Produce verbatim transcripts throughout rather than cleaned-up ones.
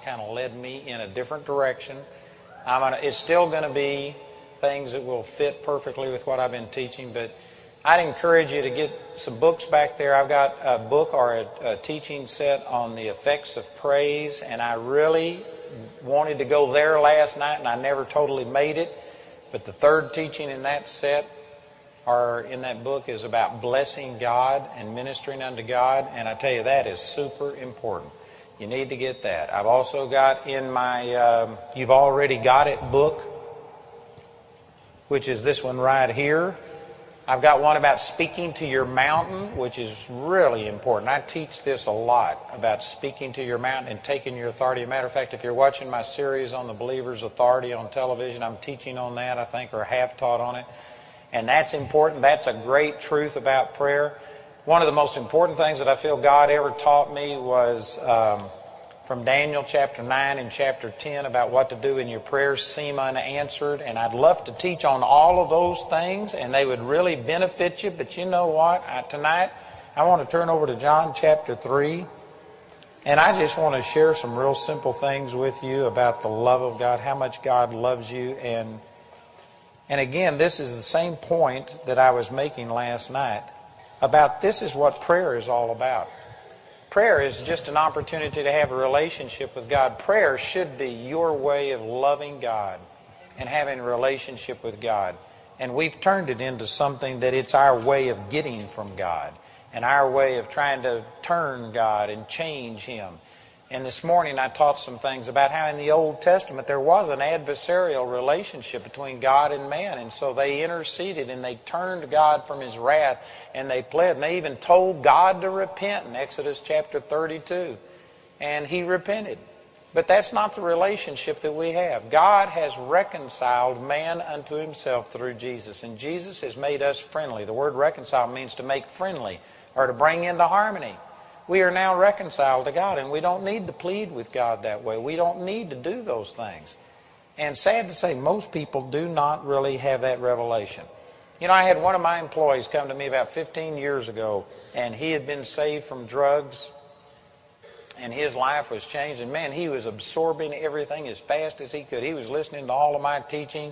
kind of led me in a different direction. I'm gonna, it's still going to be things that will fit perfectly with what I've been teaching, but I'd encourage you to get some books back there. I've got a book or a, a teaching set on the effects of praise, and I really wanted to go there last night, and I never totally made it. But the third teaching in that set or in that book is about blessing God and ministering unto God, and I tell you, that is super important. You need to get that. I've also got in my um, You've Already Got It book, which is this one right here. I've got one about speaking to your mountain, which is really important. I teach this a lot about speaking to your mountain and taking your authority. As a matter of fact, if you're watching my series on the believer's authority on television, I'm teaching on that, I think, or have taught on it. And that's important. That's a great truth about prayer. One of the most important things that I feel God ever taught me was um, from Daniel chapter nine and chapter ten about what to do when your prayers seem unanswered. And I'd love to teach on all of those things, and they would really benefit you. But you know what? I, tonight, I want to turn over to John chapter three. And I just want to share some real simple things with you about the love of God, how much God loves you. And, and again, this is the same point that I was making last night about this is what prayer is all about. Prayer is just an opportunity to have a relationship with God. Prayer should be your way of loving God and having a relationship with God. And we've turned it into something that it's our way of getting from God and our way of trying to turn God and change Him. And this morning I taught some things about how in the Old Testament there was an adversarial relationship between God and man. And so they interceded and they turned to God from His wrath and they pled. And they even told God to repent in Exodus chapter thirty-two. And He repented. But that's not the relationship that we have. God has reconciled man unto Himself through Jesus. And Jesus has made us friendly. The word reconcile means to make friendly or to bring into harmony. We are now reconciled to God, and we don't need to plead with God that way. We don't need to do those things. And sad to say, most people do not really have that revelation. You know, I had one of my employees come to me about fifteen years ago, and he had been saved from drugs, and his life was changed. And man, he was absorbing everything as fast as he could. He was listening to all of my teaching.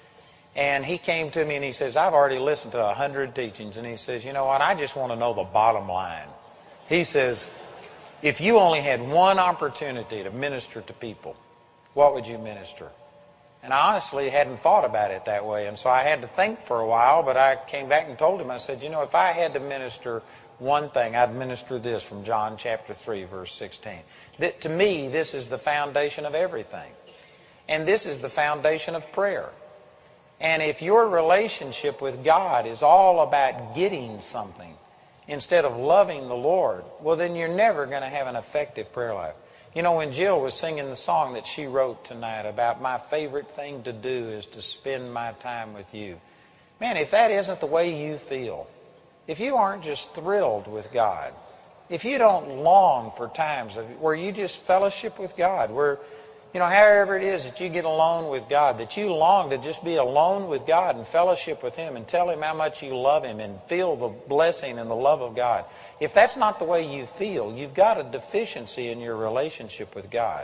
And he came to me and he says, I've already listened to a hundred teachings. And he says, you know what, I just want to know the bottom line. He says, if you only had one opportunity to minister to people, what would you minister? And I honestly hadn't thought about it that way. And so I had to think for a while, but I came back and told him, I said, you know, if I had to minister one thing, I'd minister this from John chapter three, verse sixteen. That, to me, this is the foundation of everything. And this is the foundation of prayer. And if your relationship with God is all about getting something, instead of loving the Lord, well, then you're never going to have an effective prayer life. You know, when Jill was singing the song that she wrote tonight about my favorite thing to do is to spend my time with you. Man, if that isn't the way you feel, if you aren't just thrilled with God, if you don't long for times of, where you just fellowship with God, where, you know, however it is that you get alone with God, that you long to just be alone with God and fellowship with Him and tell Him how much you love Him and feel the blessing and the love of God. If that's not the way you feel, you've got a deficiency in your relationship with God.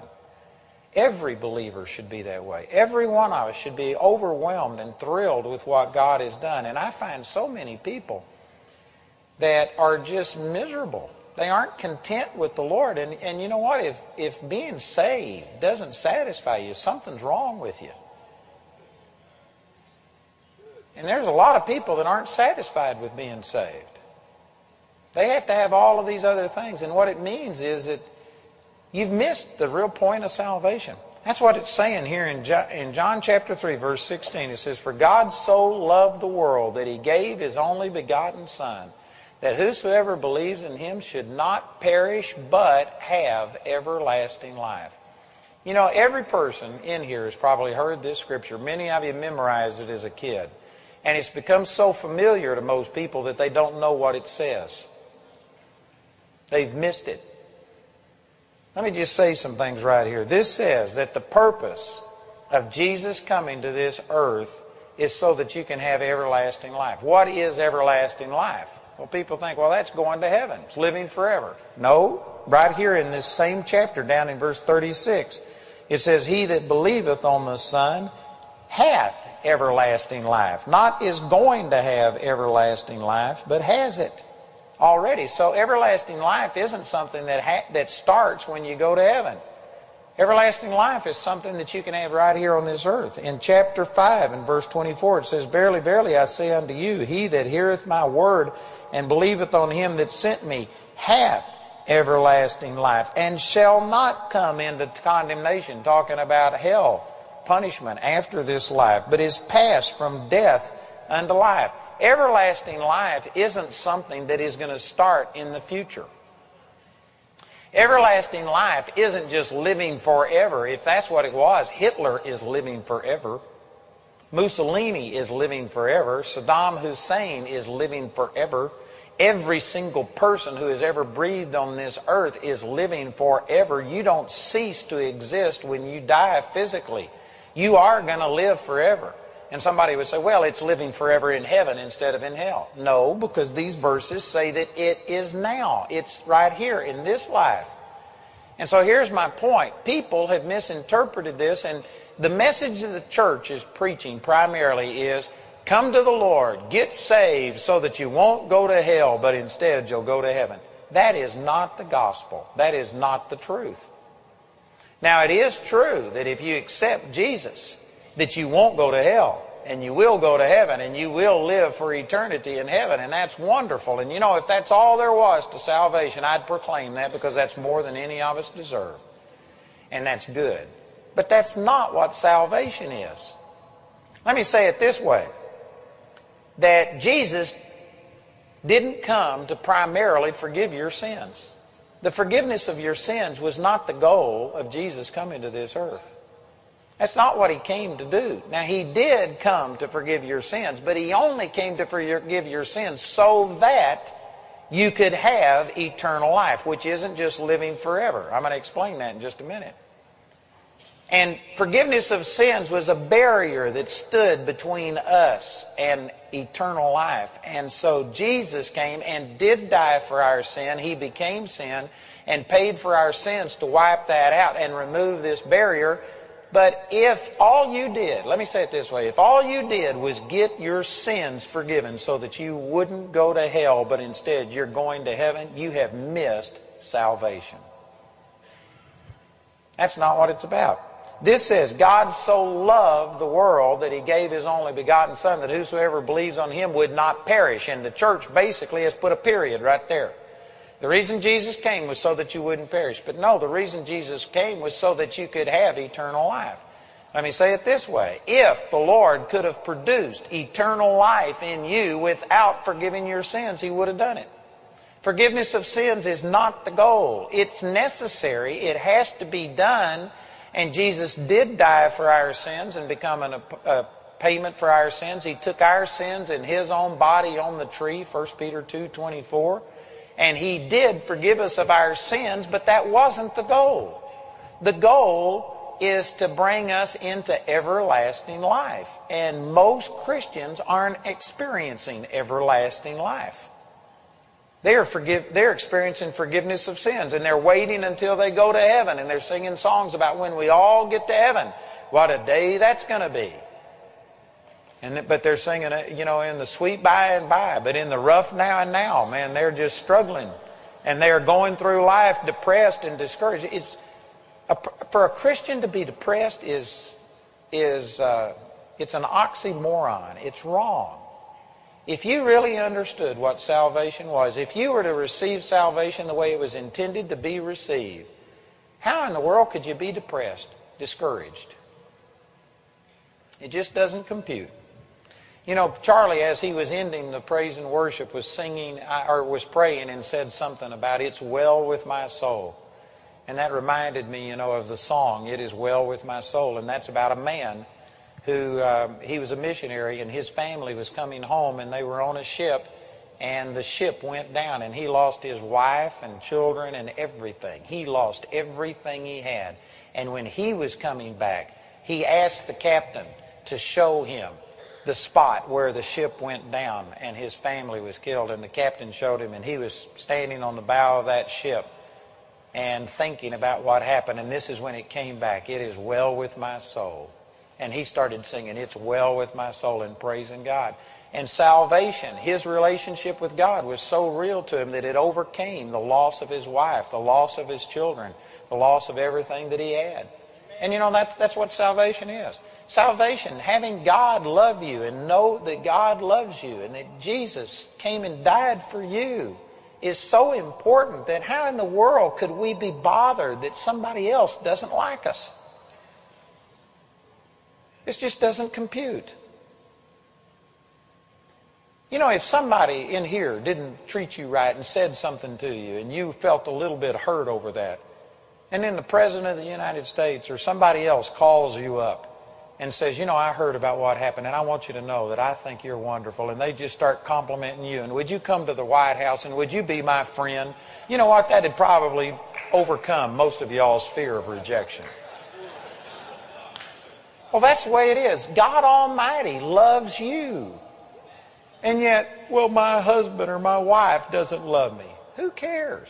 Every believer should be that way. Every one of us should be overwhelmed and thrilled with what God has done. And I find so many people that are just miserable. They aren't content with the Lord. And, and you know what? If, if being saved doesn't satisfy you, something's wrong with you. And there's a lot of people that aren't satisfied with being saved. They have to have all of these other things. And what it means is that you've missed the real point of salvation. That's what it's saying here in John, in John chapter three, verse sixteen. It says, for God so loved the world that He gave His only begotten Son, that whosoever believes in Him should not perish, but have everlasting life. You know, every person in here has probably heard this scripture. Many of you memorized it as a kid. And it's become so familiar to most people that they don't know what it says. They've missed it. Let me just say some things right here. This says that the purpose of Jesus coming to this earth is so that you can have everlasting life. What is everlasting life? Well, people think, well, that's going to heaven. It's living forever. No. right here in this same chapter, down in verse thirty-six, it says, he that believeth on the Son hath everlasting life. Not is going to have everlasting life, but has it already. So everlasting life isn't something that ha- that starts when you go to heaven. Everlasting life is something that you can have right here on this earth. In chapter five and verse twenty-four it says, verily, verily, I say unto you, he that heareth my word and believeth on him that sent me hath everlasting life, and shall not come into condemnation, talking about hell, punishment after this life, but is passed from death unto life. Everlasting life isn't something that is going to start in the future. Everlasting life isn't just living forever. If that's what it was, Hitler is living forever. Mussolini is living forever. Saddam Hussein is living forever. Every single person who has ever breathed on this earth is living forever. You don't cease to exist when you die physically. You are going to live forever. And somebody would say, well, it's living forever in heaven instead of in hell. No, because these verses say that it is now. It's right here in this life. And so here's my point. People have misinterpreted this, and the message that the church is preaching primarily is, come to the Lord, get saved so that you won't go to hell, but instead you'll go to heaven. That is not the gospel. That is not the truth. Now, it is true that if you accept Jesus, that you won't go to hell, and you will go to heaven, and you will live for eternity in heaven, and that's wonderful. And you know, if that's all there was to salvation, I'd proclaim that, because that's more than any of us deserve. And that's good. But that's not what salvation is. Let me say it this way, that Jesus didn't come to primarily forgive your sins. The forgiveness of your sins was not the goal of Jesus coming to this earth. That's not what he came to do. Now, he did come to forgive your sins, but he only came to forgive your sins so that you could have eternal life, which isn't just living forever. I'm going to explain that in just a minute. And forgiveness of sins was a barrier that stood between us and eternal life. And so Jesus came and did die for our sin. He became sin and paid for our sins to wipe that out and remove this barrier. But if all you did, let me say it this way, if all you did was get your sins forgiven so that you wouldn't go to hell, but instead you're going to heaven, you have missed salvation. That's not what it's about. This says, God so loved the world that he gave his only begotten Son, that whosoever believes on him would not perish. And the church basically has put a period right there. The reason Jesus came was so that you wouldn't perish. But no, the reason Jesus came was so that you could have eternal life. Let me say it this way. If the Lord could have produced eternal life in you without forgiving your sins, he would have done it. Forgiveness of sins is not the goal. It's necessary. It has to be done. And Jesus did die for our sins and become an, a payment for our sins. He took our sins in his own body on the tree, First Peter two twenty-four. And he did forgive us of our sins, but that wasn't the goal. The goal is to bring us into everlasting life. And most Christians aren't experiencing everlasting life. They're, forgive, they're experiencing forgiveness of sins, and they're waiting until they go to heaven, and they're singing songs about when we all get to heaven. What a day that's going to be. And, but they're singing it, you know, in the sweet by and by, but in the rough now and now, man, they're just struggling. And they're going through life depressed and discouraged. It's a, for a Christian to be depressed is, is uh, it's an oxymoron. It's wrong. If you really understood what salvation was, if you were to receive salvation the way it was intended to be received, how in the world could you be depressed, discouraged? It just doesn't compute. You know, Charlie, as he was ending the praise and worship, was singing, or was praying and said something about, "It's well with my soul." And that reminded me, you know, of the song, "It is well with my soul." And that's about a man who, uh, he was a missionary, and his family was coming home, and they were on a ship, and the ship went down, and he lost his wife and children and everything. He lost everything he had. And when he was coming back, he asked the captain to show him the spot where the ship went down and his family was killed. And the captain showed him, and he was standing on the bow of that ship and thinking about what happened. And this is when it came back. It is well with my soul. And he started singing, it's well with my soul, and praising God. And salvation, his relationship with God was so real to him that it overcame the loss of his wife, the loss of his children, the loss of everything that he had. And you know, that's, that's what salvation is. Salvation, having God love you and know that God loves you and that Jesus came and died for you, is so important that how in the world could we be bothered that somebody else doesn't like us? This just doesn't compute. You know, if somebody in here didn't treat you right and said something to you and you felt a little bit hurt over that, and then the President of the United States or somebody else calls you up and says, you know, I heard about what happened and I want you to know that I think you're wonderful, and they just start complimenting you, and would you come to the White House and would you be my friend? You know what? That would probably overcome most of y'all's fear of rejection. Well, that's the way it is. God Almighty loves you. And yet, well, my husband or my wife doesn't love me. Who cares?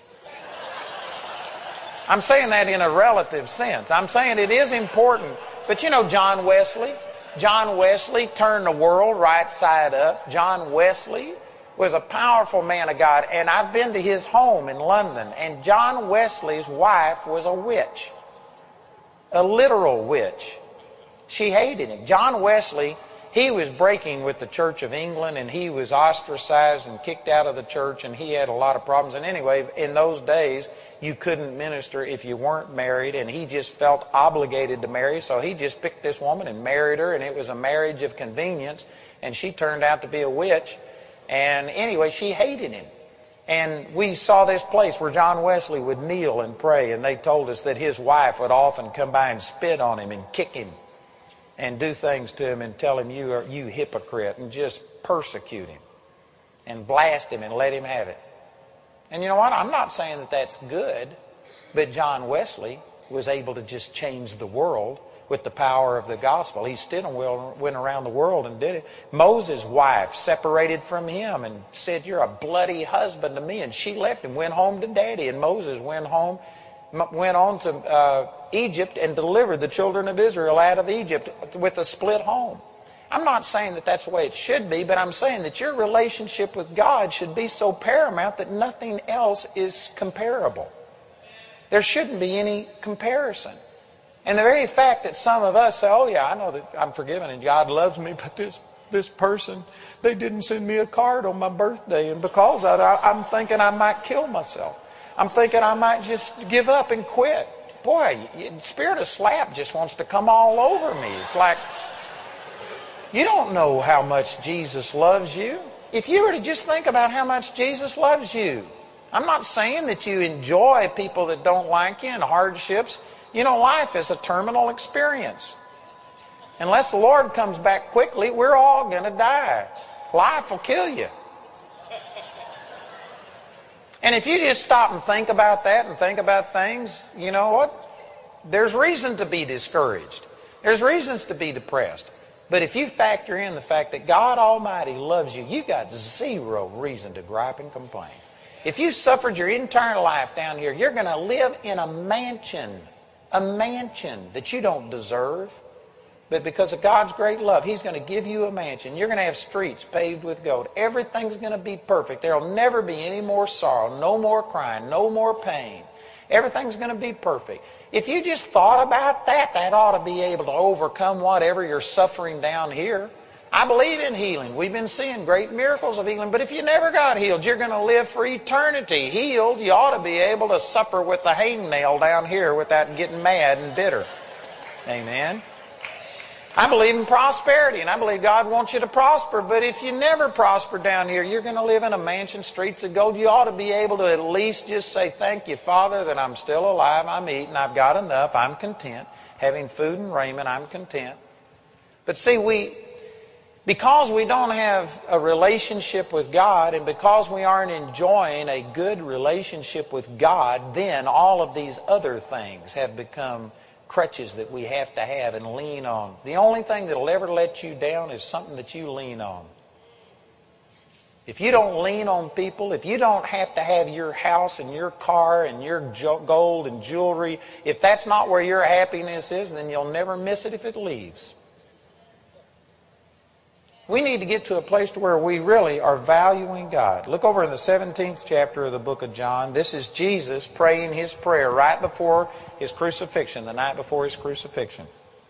I'm saying that in a relative sense. I'm saying it is important. But you know John Wesley? John Wesley turned the world right side up. John Wesley was a powerful man of God. And I've been to his home in London. And John Wesley's wife was a witch. A literal witch. She hated him. John Wesley, he was breaking with the Church of England, and he was ostracized and kicked out of the church, and he had a lot of problems. And anyway, in those days, you couldn't minister if you weren't married, and he just felt obligated to marry, so he just picked this woman and married her, and it was a marriage of convenience, and she turned out to be a witch. And anyway, she hated him. And we saw this place where John Wesley would kneel and pray, and they told us that his wife would often come by and spit on him and kick him and do things to him and tell him, you are you hypocrite, and just persecute him and blast him and let him have it. And you know what? I'm not saying that that's good, but John Wesley was able to just change the world with the power of the gospel. He still went around the world and did it. Moses' wife separated from him and said, you're a bloody husband to me. And she left him, went home to daddy. And Moses went home, went on to uh, Egypt and delivered the children of Israel out of Egypt with a split home. I'm not saying that that's the way it should be, but I'm saying that your relationship with God should be so paramount that nothing else is comparable. There shouldn't be any comparison. And the very fact that some of us say, oh yeah, I know that I'm forgiven and God loves me, but this this person, they didn't send me a card on my birthday, and because of that, I'm thinking I might kill myself. I'm thinking I might just give up and quit. Boy, the spirit of slap just wants to come all over me. It's like, you don't know how much Jesus loves you. If you were to just think about how much Jesus loves you. I'm not saying that you enjoy people that don't like you and hardships. You know, life is a terminal experience. Unless the Lord comes back quickly, we're all going to die. Life will kill you. And if you just stop and think about that and think about things, you know what? There's reason to be discouraged. There's reasons to be depressed. But if you factor in the fact that God Almighty loves you, you got zero reason to gripe and complain. If you suffered your entire life down here, you're going to live in a mansion, a mansion that you don't deserve. But because of God's great love, He's going to give you a mansion. You're going to have streets paved with gold. Everything's going to be perfect. There will never be any more sorrow, no more crying, no more pain. Everything's going to be perfect. If you just thought about that, that ought to be able to overcome whatever you're suffering down here. I believe in healing. We've been seeing great miracles of healing. But if you never got healed, you're going to live for eternity. Healed, you ought to be able to suffer with the hangnail down here without getting mad and bitter. Amen. I believe in prosperity, and I believe God wants you to prosper. But if you never prosper down here, you're going to live in a mansion, streets of gold. You ought to be able to at least just say, thank you, Father, that I'm still alive, I'm eating, I've got enough, I'm content. Having food and raiment, I'm content. But see, we, because we don't have a relationship with God, and because we aren't enjoying a good relationship with God, then all of these other things have become crutches that we have to have and lean on. The only thing that will ever let you down is something that you lean on. if you don't lean on people, if you don't have to have your house and your car and your gold and jewelry, if that's not where your happiness is, then you'll never miss it if it leaves. We need to get to a place to where we really are valuing God. Look over in the seventeenth chapter of the book of John. This is Jesus praying his prayer right before his crucifixion, the night before his crucifixion.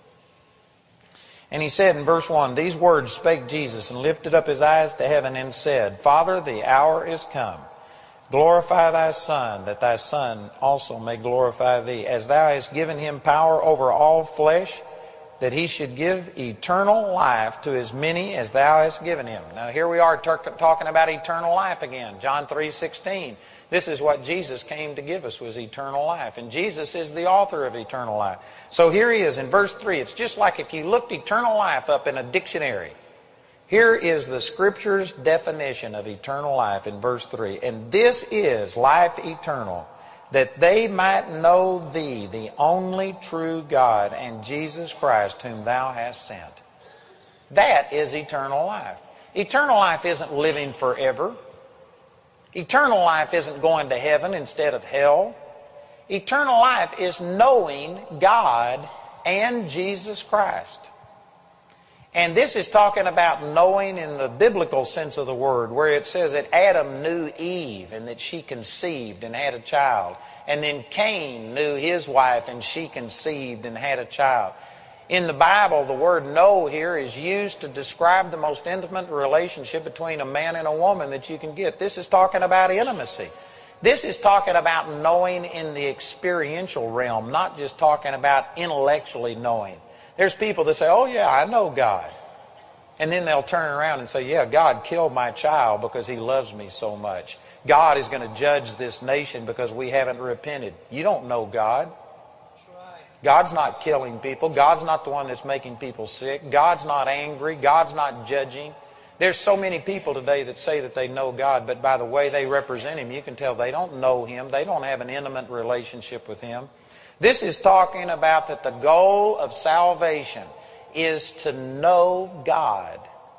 And he said in verse one, "These words spake Jesus, and lifted up his eyes to heaven, and said, Father, the hour is come. Glorify thy Son, that thy Son also may glorify thee, as thou hast given him power over all flesh, that he should give eternal life to as many as thou hast given him." Now here we are talking about eternal life again. John three sixteen. This is what Jesus came to give us, was eternal life. And Jesus is the author of eternal life. So here he is in verse three. It's just like if you looked eternal life up in a dictionary. Here is the Scripture's definition of eternal life in verse three. "And this is life eternal, that they might know thee, the only true God, and Jesus Christ, whom thou hast sent." That is eternal life. Eternal life isn't living forever. Eternal life isn't going to heaven instead of hell. Eternal life is knowing God and Jesus Christ. And this is talking about knowing in the biblical sense of the word, where it says that Adam knew Eve and that she conceived and had a child. And then Cain knew his wife and she conceived and had a child. In the Bible, the word know here is used to describe the most intimate relationship between a man and a woman that you can get. This is talking about intimacy. This is talking about knowing in the experiential realm, not just talking about intellectually knowing. There's people that say, "Oh yeah, I know God." And then they'll turn around and say, "Yeah, God killed my child because he loves me so much. God is going to judge this nation because we haven't repented." You don't know God. God's not killing people. God's not the one that's making people sick. God's not angry. God's not judging. There's so many people today that say that they know God, but by the way they represent him, you can tell they don't know him. They don't have an intimate relationship with him. This is talking about that the goal of salvation is to know God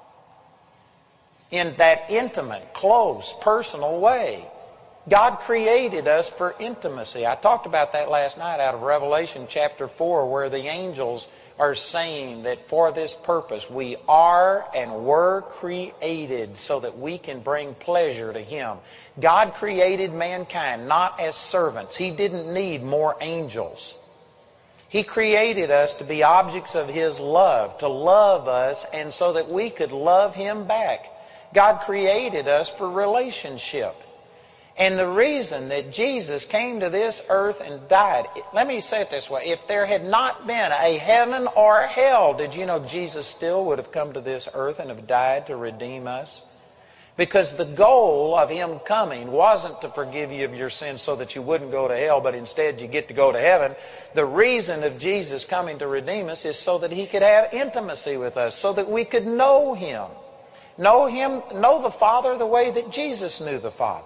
in that intimate, close, personal way. God created us for intimacy. I talked about that last night out of Revelation chapter four, where the angels are saying that for this purpose we are and were created so that we can bring pleasure to him. God created mankind not as servants. He didn't need more angels. He created us to be objects of his love, to love us, and so that we could love him back. God created us for relationship. And the reason that Jesus came to this earth and died, let me say it this way, if there had not been a heaven or a hell, did you know Jesus still would have come to this earth and have died to redeem us? Because the goal of him coming wasn't to forgive you of your sins so that you wouldn't go to hell, but instead you get to go to heaven. The reason of Jesus coming to redeem us is so that he could have intimacy with us, so that we could know him. Know him, know the Father the way that Jesus knew the Father.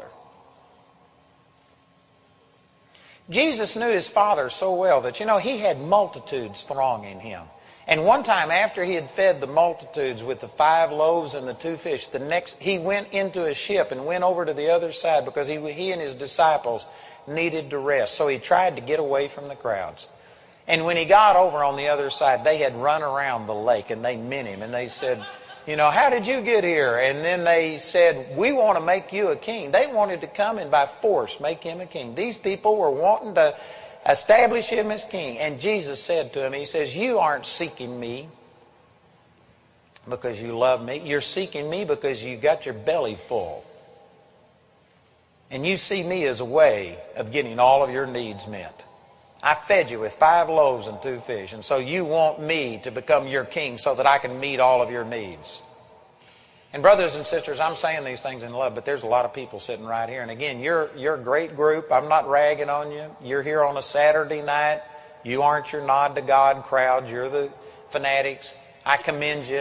Jesus knew his Father so well that, you know, he had multitudes thronging him. And one time after he had fed the multitudes with the five loaves and the two fish, the next he went into a ship and went over to the other side because he, he and his disciples needed to rest. So he tried to get away from the crowds. And when he got over on the other side, they had run around the lake and they met him and they said, you know, "How did you get here?" And then they said, "We want to make you a king." They wanted to come and by force make him a king. These people were wanting to establish him as king. And Jesus said to him, he says, "You aren't seeking me because you love me. You're seeking me because you got your belly full. And you see me as a way of getting all of your needs met. I fed you with five loaves and two fish, and so you want me to become your king so that I can meet all of your needs." And brothers and sisters, I'm saying these things in love, but there's a lot of people sitting right here. And again, you're, you're a great group. I'm not ragging on you. You're here on a Saturday night. You aren't your nod to God crowd. You're the fanatics. I commend you.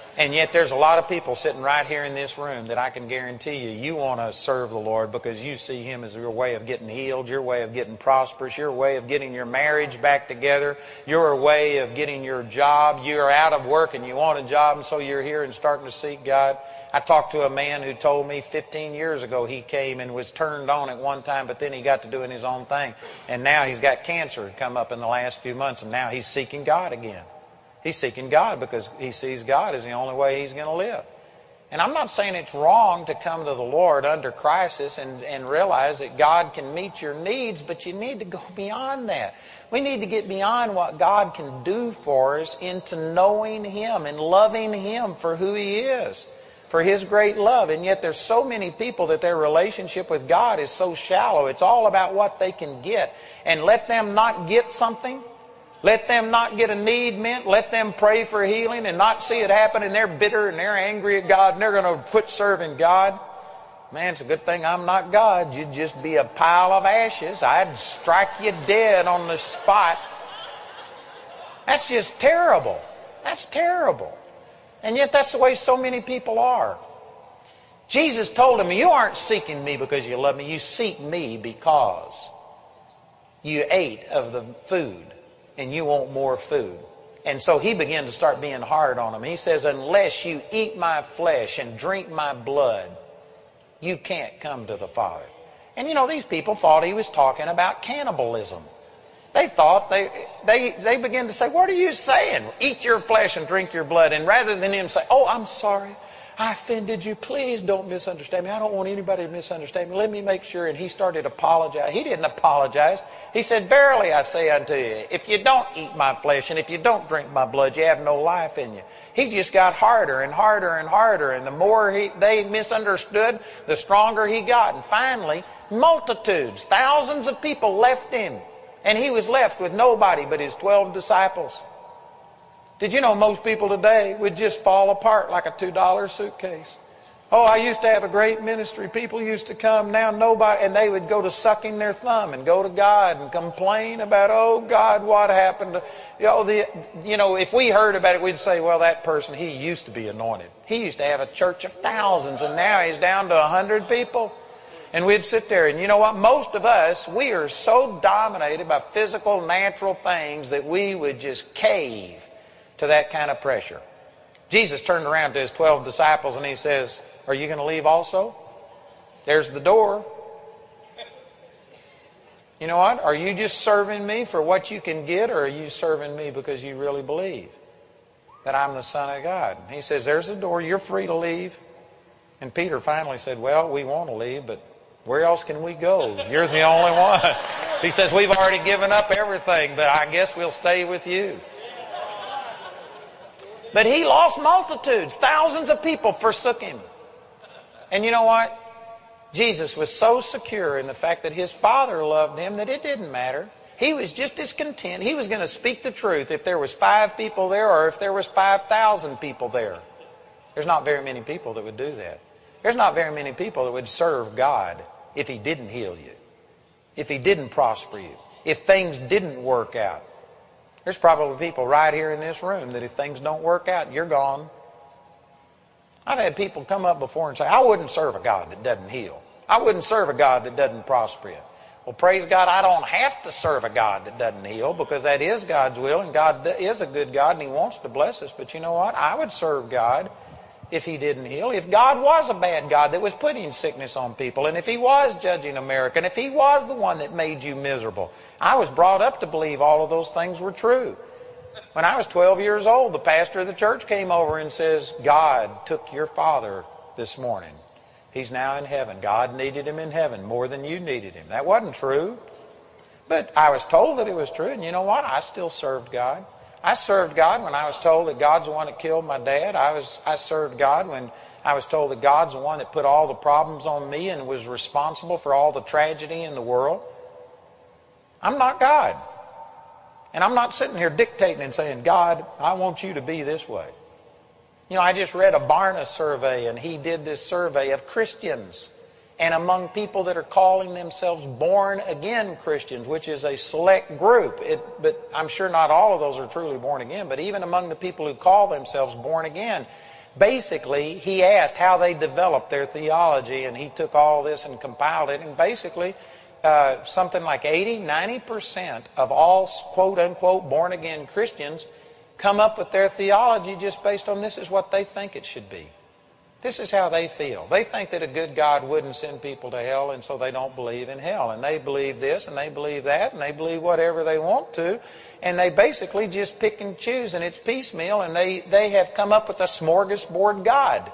And yet there's a lot of people sitting right here in this room that I can guarantee you, you want to serve the Lord because you see Him as your way of getting healed, your way of getting prosperous, your way of getting your marriage back together, your way of getting your job. You're out of work and you want a job, and so you're here and starting to seek God. I talked to a man who told me fifteen years ago he came and was turned on at one time, but then he got to doing his own thing. And now he's got cancer come up in the last few months, and now he's seeking God again. He's seeking God because he sees God as the only way he's going to live. And I'm not saying it's wrong to come to the Lord under crisis and, and realize that God can meet your needs, but you need to go beyond that. We need to get beyond what God can do for us into knowing Him and loving Him for who He is, for His great love. And yet there's so many people that their relationship with God is so shallow. It's all about what they can get. And let them not get something. Let them not get a need met. Let them pray for healing and not see it happen, and they're bitter and they're angry at God and they're going to quit serving God. Man, it's a good thing I'm not God. You'd just be a pile of ashes. I'd strike you dead on the spot. That's just terrible. That's terrible. And yet that's the way so many people are. Jesus told them, you aren't seeking me because you love me. You seek me because you ate of the food and you want more food. And so he began to start being hard on them. He says, unless you eat my flesh and drink my blood, you can't come to the Father. And you know, these people thought he was talking about cannibalism. They thought, they, they, they began to say, what are you saying? Eat your flesh and drink your blood. And rather than him say, oh, I'm sorry, I offended you. Please don't misunderstand me. I don't want anybody to misunderstand me. Let me make sure. And he started apologizing. He didn't apologize. He said, verily I say unto you, if you don't eat my flesh and if you don't drink my blood, you have no life in you. He just got harder and harder and harder. And the more he, they misunderstood, the stronger he got. And finally, multitudes, thousands of people left him. And he was left with nobody but his twelve disciples. Did you know most people today would just fall apart like a two dollar suitcase? Oh, I used to have a great ministry. People used to come. Now nobody. And they would go to sucking their thumb and go to God and complain about, oh, God, what happened to, you know, the, you know, if we heard about it, we'd say, well, that person, he used to be anointed. He used to have a church of thousands, and now he's down to a hundred people. And we'd sit there, and you know what? Most of us, we are so dominated by physical, natural things that we would just cave to that kind of pressure. Jesus turned around to his twelve disciples and he says, are you going to leave also? There's the door. You know what? Are you just serving me for what you can get, or are you serving me because you really believe that I'm the Son of God? He says, there's the door. You're free to leave. And Peter finally said, well, we want to leave, but where else can we go? You're the only one. He says, we've already given up everything, but I guess we'll stay with you. But he lost multitudes. Thousands of people forsook him. And you know what? Jesus was so secure in the fact that his Father loved him that it didn't matter. He was just as content. He was going to speak the truth if there was five people there or if there was five thousand people there. There's not very many people that would do that. There's not very many people that would serve God if He didn't heal you, if He didn't prosper you, if things didn't work out. There's probably people right here in this room that if things don't work out, you're gone. I've had people come up before and say, I wouldn't serve a God that doesn't heal. I wouldn't serve a God that doesn't prosper you. Well, praise God, I don't have to serve a God that doesn't heal, because that is God's will, and God is a good God and He wants to bless us. But you know what? I would serve God if He didn't heal. If God was a bad God that was putting sickness on people, and if He was judging America, and if He was the one that made you miserable. I was brought up to believe all of those things were true. When I was twelve years old, the pastor of the church came over and says, God took your father this morning. He's now in heaven. God needed him in heaven more than you needed him. That wasn't true. But I was told that it was true, and you know what? I still served God. I served God when I was told that God's the one that killed my dad. I was I served God when I was told that God's the one that put all the problems on me and was responsible for all the tragedy in the world. I'm not God. And I'm not sitting here dictating and saying, God, I want you to be this way. You know, I just read a Barna survey, and he did this survey of Christians. And among people that are calling themselves born-again Christians, which is a select group, it, but I'm sure not all of those are truly born again, but even among the people who call themselves born again, Basically, he asked how they developed their theology, and he took all this and compiled it, and basically uh, something like eighty, ninety percent of all quote-unquote born-again Christians come up with their theology just based on this is what they think it should be. This is how they feel. They think that a good God wouldn't send people to hell, and so they don't believe in hell. And they believe this, and they believe that, and they believe whatever they want to. And they basically just pick and choose, and it's piecemeal, and they, they have come up with a smorgasbord God.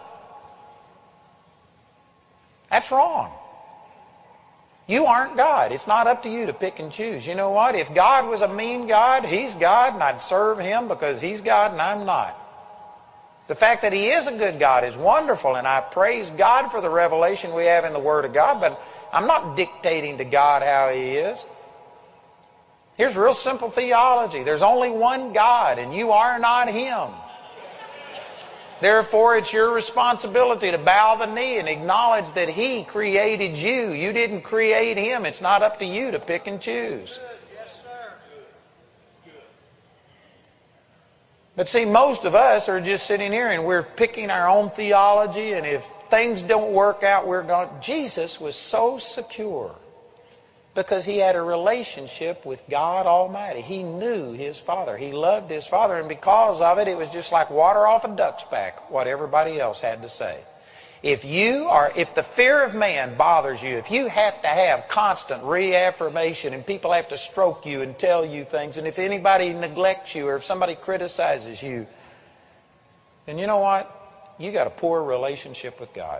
That's wrong. You aren't God. It's not up to you to pick and choose. You know what? If God was a mean God, He's God, and I'd serve Him because He's God and I'm not. The fact that He is a good God is wonderful, and I praise God for the revelation we have in the Word of God, but I'm not dictating to God how He is. Here's real simple theology. There's only one God, and you are not Him. Therefore, it's your responsibility to bow the knee and acknowledge that He created you. You didn't create Him. It's not up to you to pick and choose. But see, most of us are just sitting here and we're picking our own theology, and if things don't work out, we're going. Jesus was so secure because He had a relationship with God Almighty. He knew His Father. He loved His Father, and because of it, it was just like water off a duck's back, what everybody else had to say. If you are, if the fear of man bothers you, if you have to have constant reaffirmation and people have to stroke you and tell you things, and if anybody neglects you or if somebody criticizes you, then you know what? You got a poor relationship with God.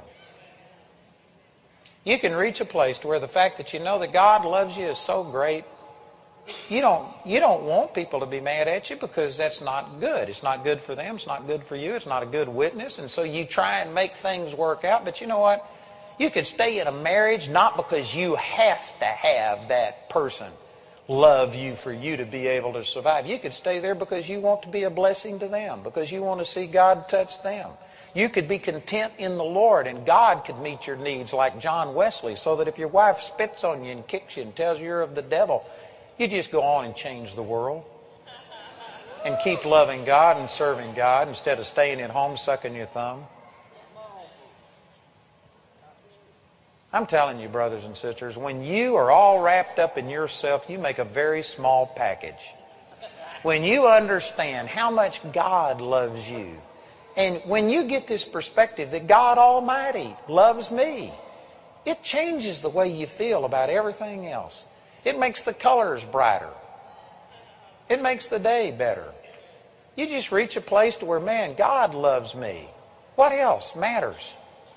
You can reach a place to where the fact that you know that God loves you is so great, you don't, you don't want people to be mad at you because that's not good. It's not good for them. It's not good for you. It's not a good witness. And so you try and make things work out. But you know what? You could stay in a marriage not because you have to have that person love you for you to be able to survive. You could stay there because you want to be a blessing to them, because you want to see God touch them. You could be content in the Lord, and God could meet your needs like John Wesley, so that if your wife spits on you and kicks you and tells you you're of the devil, you just go on and change the world and keep loving God and serving God instead of staying at home sucking your thumb. I'm telling you, brothers and sisters, when you are all wrapped up in yourself, you make a very small package. When you understand how much God loves you, and when you get this perspective that God Almighty loves me, it changes the way you feel about everything else. It makes the colors brighter. It makes the day better. You just reach a place to where, man, God loves me. What else matters?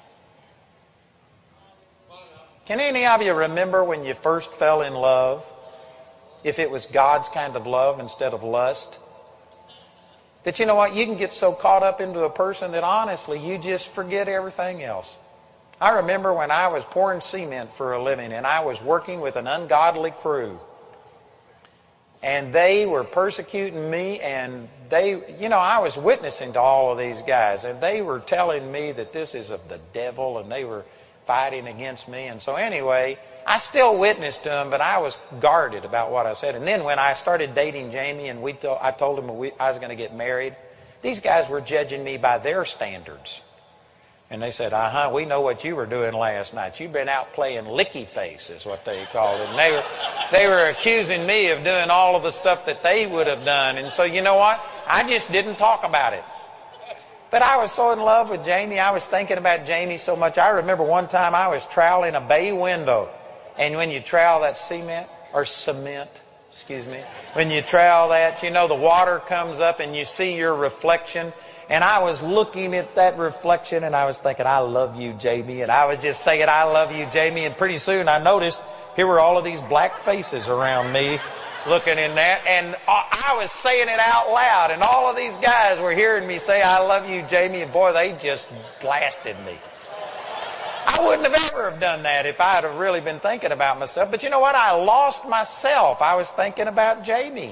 Can any of you remember when you first fell in love? If it was God's kind of love instead of lust? That you know what? You can get so caught up into a person that honestly you just forget everything else. I remember when I was pouring cement for a living and I was working with an ungodly crew. And they were persecuting me, and they, you know, I was witnessing to all of these guys, and they were telling me that this is of the devil, and they were fighting against me. And so anyway, I still witnessed to them, but I was guarded about what I said. And then when I started dating Jamie and we to, I told them we, I was going to get married, these guys were judging me by their standards. And they said, uh-huh, we know what you were doing last night. You've been out playing licky face, is what they called it. And they were, they were accusing me of doing all of the stuff that they would have done. And so you know what? I just didn't talk about it. But I was so in love with Jamie. I was thinking about Jamie so much. I remember one time I was troweling a bay window. And when you trowel that cement, or cement, excuse me, when you trowel that, you know, the water comes up and you see your reflection. And I was looking at that reflection and I was thinking, I love you, Jamie. And I was just saying, I love you, Jamie. And pretty soon I noticed here were all of these black faces around me looking in that. And I was saying it out loud. And all of these guys were hearing me say, I love you, Jamie. And boy, they just blasted me. I wouldn't have ever have done that if I had have really been thinking about myself. But you know what? I lost myself. I was thinking about Jamie.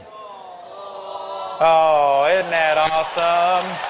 Oh, isn't that awesome?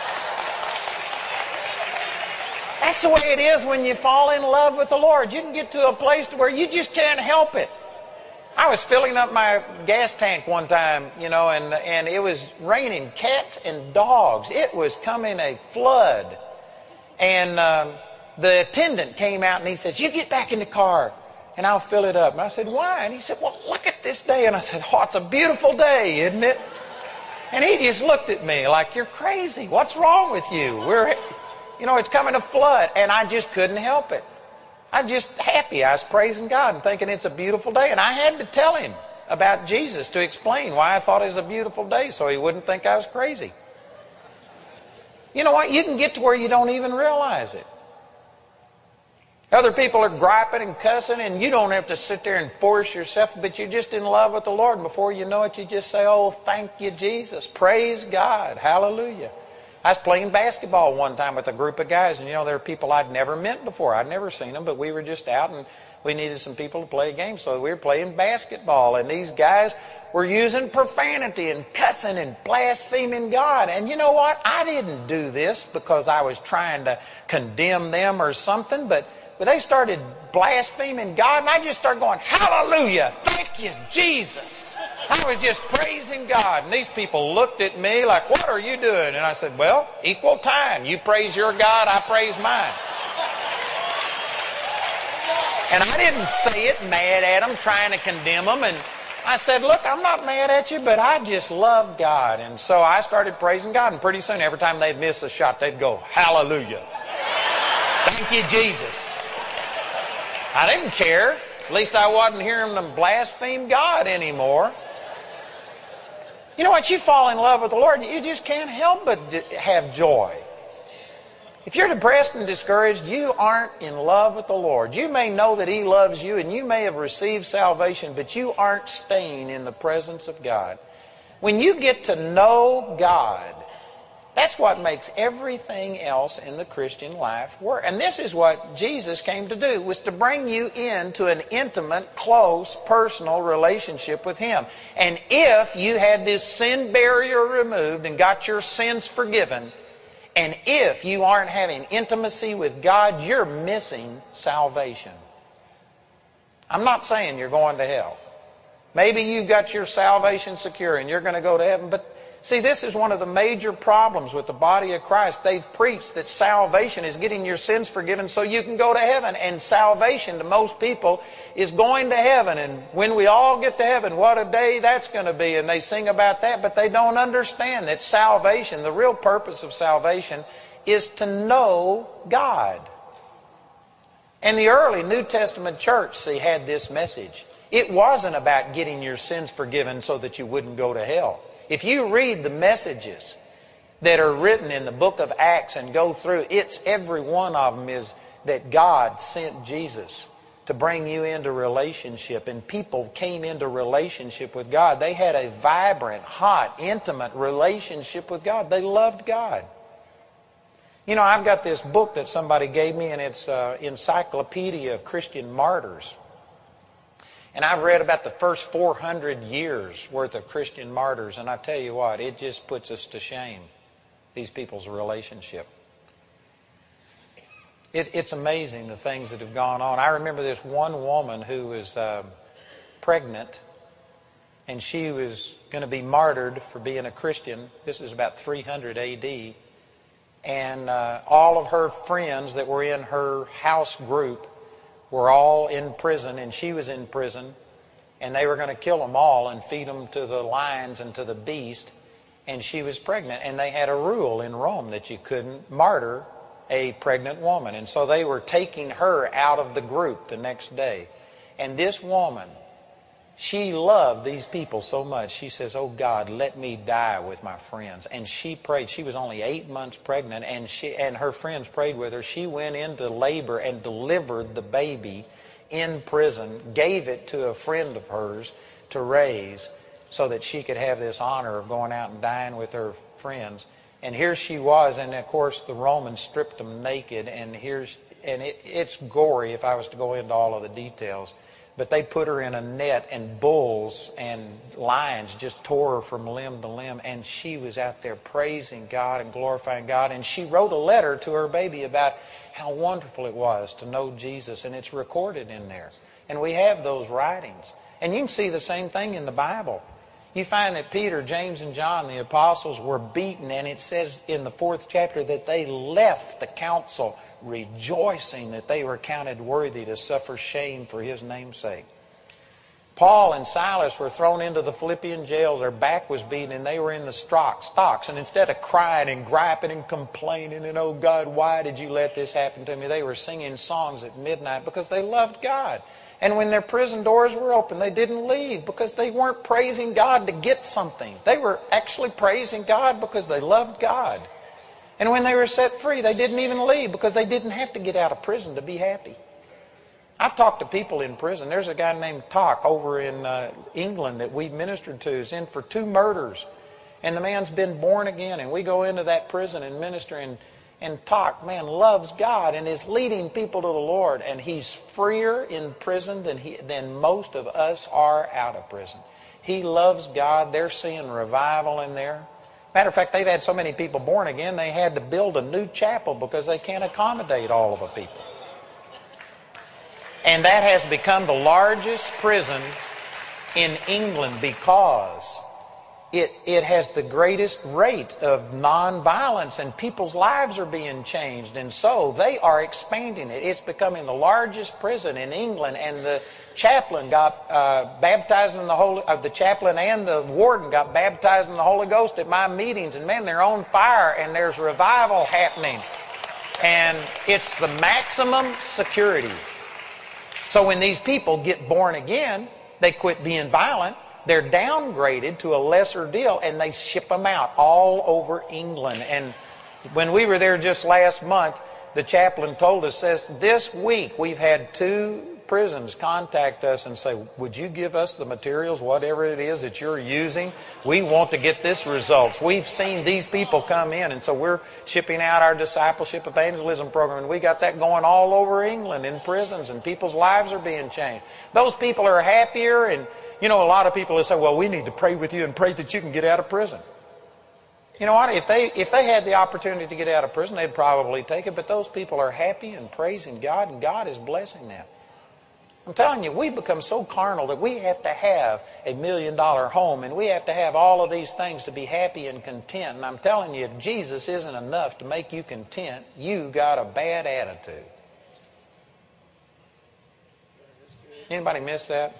That's the way it is when you fall in love with the Lord. You can get to a place where you just can't help it. I was filling up my gas tank one time, you know, and, and it was raining cats and dogs. It was coming a flood. And um, the attendant came out and he says, you get back in the car and I'll fill it up. And I said, why? And he said, well, look at this day. And I said, oh, it's a beautiful day, isn't it? And he just looked at me like, you're crazy. What's wrong with you? We're, you know, it's coming to flood. And I just couldn't help it. I'm just happy. I was praising God and thinking it's a beautiful day. And I had to tell him about Jesus to explain why I thought it was a beautiful day so he wouldn't think I was crazy. You know what? You can get to where you don't even realize it. Other people are griping and cussing, and you don't have to sit there and force yourself, but you're just in love with the Lord. And before you know it, you just say, oh, thank you, Jesus. Praise God. Hallelujah. I was playing basketball one time with a group of guys, and you know, there are people I'd never met before. I'd never seen them, but we were just out, and we needed some people to play a game, so we were playing basketball. And these guys were using profanity and cussing and blaspheming God. And you know what? I didn't do this because I was trying to condemn them or something, but But they started blaspheming God, and I just started going, hallelujah, thank you, Jesus. I was just praising God, and these people looked at me like, what are you doing? And I said, well, equal time. You praise your God, I praise mine. And I didn't say it mad at them, trying to condemn them, and I said, look, I'm not mad at you, but I just love God. And so I started praising God, and pretty soon, every time they'd miss a shot, they'd go, hallelujah. Thank you, Jesus. I didn't care. At least I wasn't hearing them blaspheme God anymore. You know what? You fall in love with the Lord, you just can't help but have joy. If you're depressed and discouraged, you aren't in love with the Lord. You may know that He loves you and you may have received salvation, but you aren't staying in the presence of God. When you get to know God, that's what makes everything else in the Christian life work. And this is what Jesus came to do, was to bring you into an intimate, close, personal relationship with Him. And if you had this sin barrier removed and got your sins forgiven, and if you aren't having intimacy with God, you're missing salvation. I'm not saying you're going to hell. Maybe you've got your salvation secure and you're going to go to heaven, but see, this is one of the major problems with the body of Christ. They've preached that salvation is getting your sins forgiven so you can go to heaven. And salvation to most people is going to heaven. And when we all get to heaven, what a day that's going to be. And they sing about that, but they don't understand that salvation, the real purpose of salvation, is to know God. And the early New Testament church, see, had this message. It wasn't about getting your sins forgiven so that you wouldn't go to hell. If you read the messages that are written in the book of Acts and go through, it's every one of them is that God sent Jesus to bring you into relationship. And people came into relationship with God. They had a vibrant, hot, intimate relationship with God. They loved God. You know, I've got this book that somebody gave me, and it's an Encyclopedia of Christian Martyrs. And I've read about the first four hundred years worth of Christian martyrs, and I tell you what, it just puts us to shame, these people's relationship. It, it's amazing the things that have gone on. I remember this one woman who was uh, pregnant, and she was going to be martyred for being a Christian. This was about three hundred A D. And uh, all of her friends that were in her house group were all in prison, and she was in prison, and they were going to kill them all and feed them to the lions and to the beast, and she was pregnant. And they had a rule in Rome that you couldn't martyr a pregnant woman, and so they were taking her out of the group the next day. And this woman, she loved these people so much, she says, oh God, let me die with my friends. And she prayed. She was only eight months pregnant, and she and her friends prayed with her. She went into labor and delivered the baby in prison, gave it to a friend of hers to raise so that she could have this honor of going out and dying with her friends. And here she was, and of course the Romans stripped them naked, and here's and it, it's gory if I was to go into all of the details. But they put her in a net, and bulls and lions just tore her from limb to limb. And she was out there praising God and glorifying God. And she wrote a letter to her baby about how wonderful it was to know Jesus. And it's recorded in there. And we have those writings. And you can see the same thing in the Bible. You find that Peter, James, and John, the apostles, were beaten, and it says in the fourth chapter that they left the council rejoicing that they were counted worthy to suffer shame for His name's sake. Paul and Silas were thrown into the Philippian jails. Their back was beaten and they were in the stocks. And instead of crying and griping and complaining and, oh God, why did you let this happen to me? They were singing songs at midnight because they loved God. And when their prison doors were open, they didn't leave because they weren't praising God to get something. They were actually praising God because they loved God. And when they were set free, they didn't even leave because they didn't have to get out of prison to be happy. I've talked to people in prison. There's a guy named Tock over in uh, England that we ministered to. He's in for two murders. And the man's been born again. And we go into that prison and minister. And, and Tock, man, loves God and is leading people to the Lord. And he's freer in prison than, he, than most of us are out of prison. He loves God. They're seeing revival in there. Matter of fact, they've had so many people born again, they had to build a new chapel because they can't accommodate all of the people. And that has become the largest prison in England because it, it has the greatest rate of nonviolence and people's lives are being changed. And so they are expanding it. It's becoming the largest prison in England. And the chaplain got uh, baptized in the Holy... Uh, the chaplain and the warden got baptized in the Holy Ghost at my meetings. And man, they're on fire and there's revival happening. And it's the maximum security. So when these people get born again, they quit being violent, they're downgraded to a lesser deal, and they ship them out all over England. And when we were there just last month, the chaplain told us, says, this week we've had two prisons contact us and say, would you give us the materials, whatever it is that you're using? We want to get this results. We've seen these people come in, and so we're shipping out our discipleship evangelism program, and we got that going all over England in prisons, and people's lives are being changed. Those people are happier, and you know, a lot of people will say, well, we need to pray with you and pray that you can get out of prison. You know what? If they if they had the opportunity to get out of prison, they'd probably take it, but those people are happy and praising God, and God is blessing them. I'm telling you, we've become so carnal that we have to have a million dollar home and we have to have all of these things to be happy and content. And I'm telling you, if Jesus isn't enough to make you content, you got a bad attitude. Anybody miss that?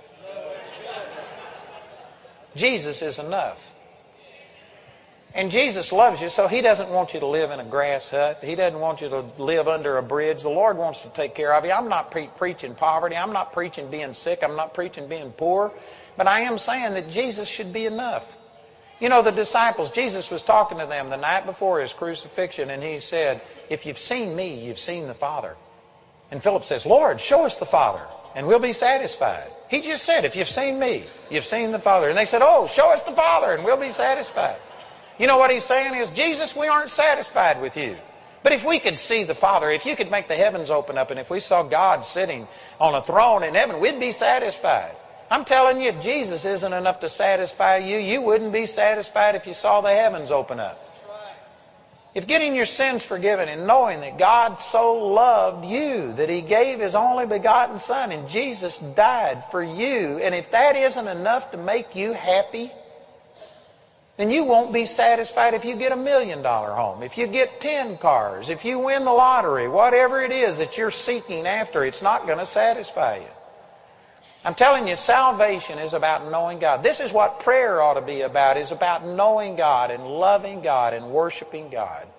Jesus is enough. And Jesus loves you, so He doesn't want you to live in a grass hut. He doesn't want you to live under a bridge. The Lord wants to take care of you. I'm not pre- preaching poverty. I'm not preaching being sick. I'm not preaching being poor. But I am saying that Jesus should be enough. You know, the disciples, Jesus was talking to them the night before His crucifixion, and He said, if you've seen me, you've seen the Father. And Philip says, Lord, show us the Father, and we'll be satisfied. He just said, if you've seen me, you've seen the Father. And they said, oh, show us the Father, and we'll be satisfied. You know what He's saying is, Jesus, we aren't satisfied with you. But if we could see the Father, if you could make the heavens open up, and if we saw God sitting on a throne in heaven, we'd be satisfied. I'm telling you, if Jesus isn't enough to satisfy you, you wouldn't be satisfied if you saw the heavens open up. If getting your sins forgiven and knowing that God so loved you that He gave His only begotten Son and Jesus died for you, and if that isn't enough to make you happy, then you won't be satisfied if you get a million dollar home, if you get ten cars, if you win the lottery, whatever it is that you're seeking after, it's not going to satisfy you. I'm telling you, salvation is about knowing God. This is what prayer ought to be about, is about knowing God and loving God and worshiping God.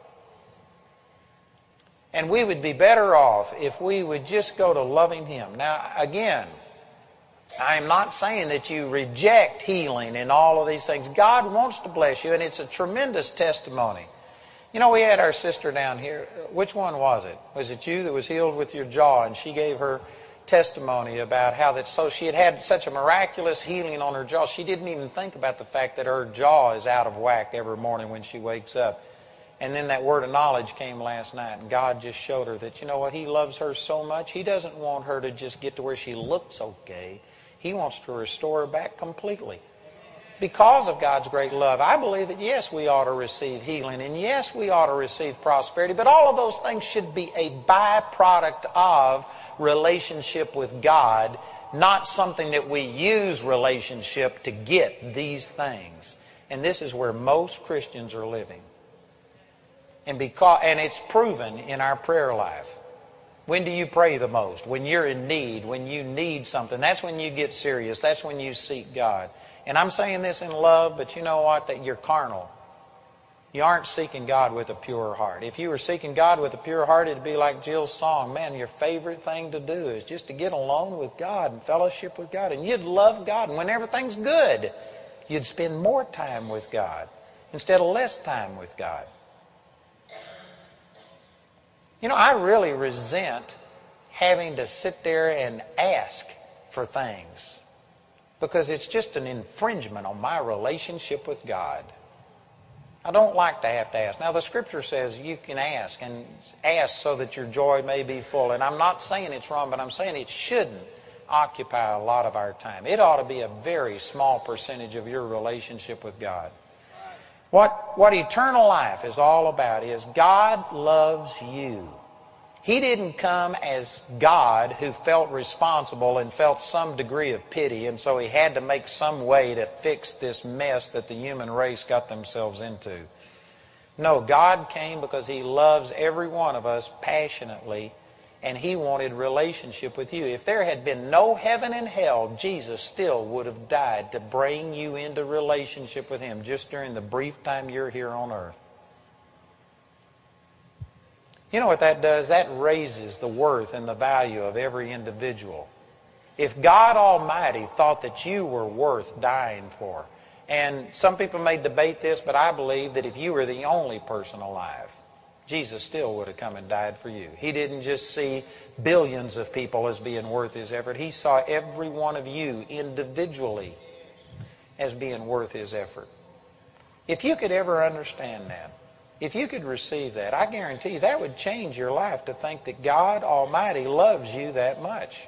And we would be better off if we would just go to loving Him. Now, again, I'm not saying that you reject healing and all of these things. God wants to bless you, and it's a tremendous testimony. You know, we had our sister down here. Which one was it? Was it you that was healed with your jaw? And she gave her testimony about how that, so she had had such a miraculous healing on her jaw, she didn't even think about the fact that her jaw is out of whack every morning when she wakes up. And then that word of knowledge came last night, and God just showed her that, you know what, He loves her so much. He doesn't want her to just get to where she looks okay. He wants to restore her back completely. Because of God's great love, I believe that yes, we ought to receive healing, and yes, we ought to receive prosperity, but all of those things should be a byproduct of relationship with God, not something that we use relationship to get these things. And this is where most Christians are living. And because and it's proven in our prayer life. When do you pray the most? When you're in need, when you need something. That's when you get serious. That's when you seek God. And I'm saying this in love, but you know what? That you're carnal. You aren't seeking God with a pure heart. If you were seeking God with a pure heart, it'd be like Jill's song. Man, your favorite thing to do is just to get alone with God and fellowship with God. And you'd love God. And when everything's good, you'd spend more time with God instead of less time with God. You know, I really resent having to sit there and ask for things because it's just an infringement on my relationship with God. I don't like to have to ask. Now, the Scripture says you can ask, and ask so that your joy may be full. And I'm not saying it's wrong, but I'm saying it shouldn't occupy a lot of our time. It ought to be a very small percentage of your relationship with God. What, what eternal life is all about is God loves you. He didn't come as God who felt responsible and felt some degree of pity, and so He had to make some way to fix this mess that the human race got themselves into. No, God came because He loves every one of us passionately, and He wanted relationship with you. If there had been no heaven and hell, Jesus still would have died to bring you into relationship with Him just during the brief time you're here on earth. You know what that does? That raises the worth and the value of every individual. If God Almighty thought that you were worth dying for, and some people may debate this, but I believe that if you were the only person alive, Jesus still would have come and died for you. He didn't just see billions of people as being worth His effort. He saw every one of you individually as being worth His effort. If you could ever understand that, if you could receive that, I guarantee you that would change your life to think that God Almighty loves you that much.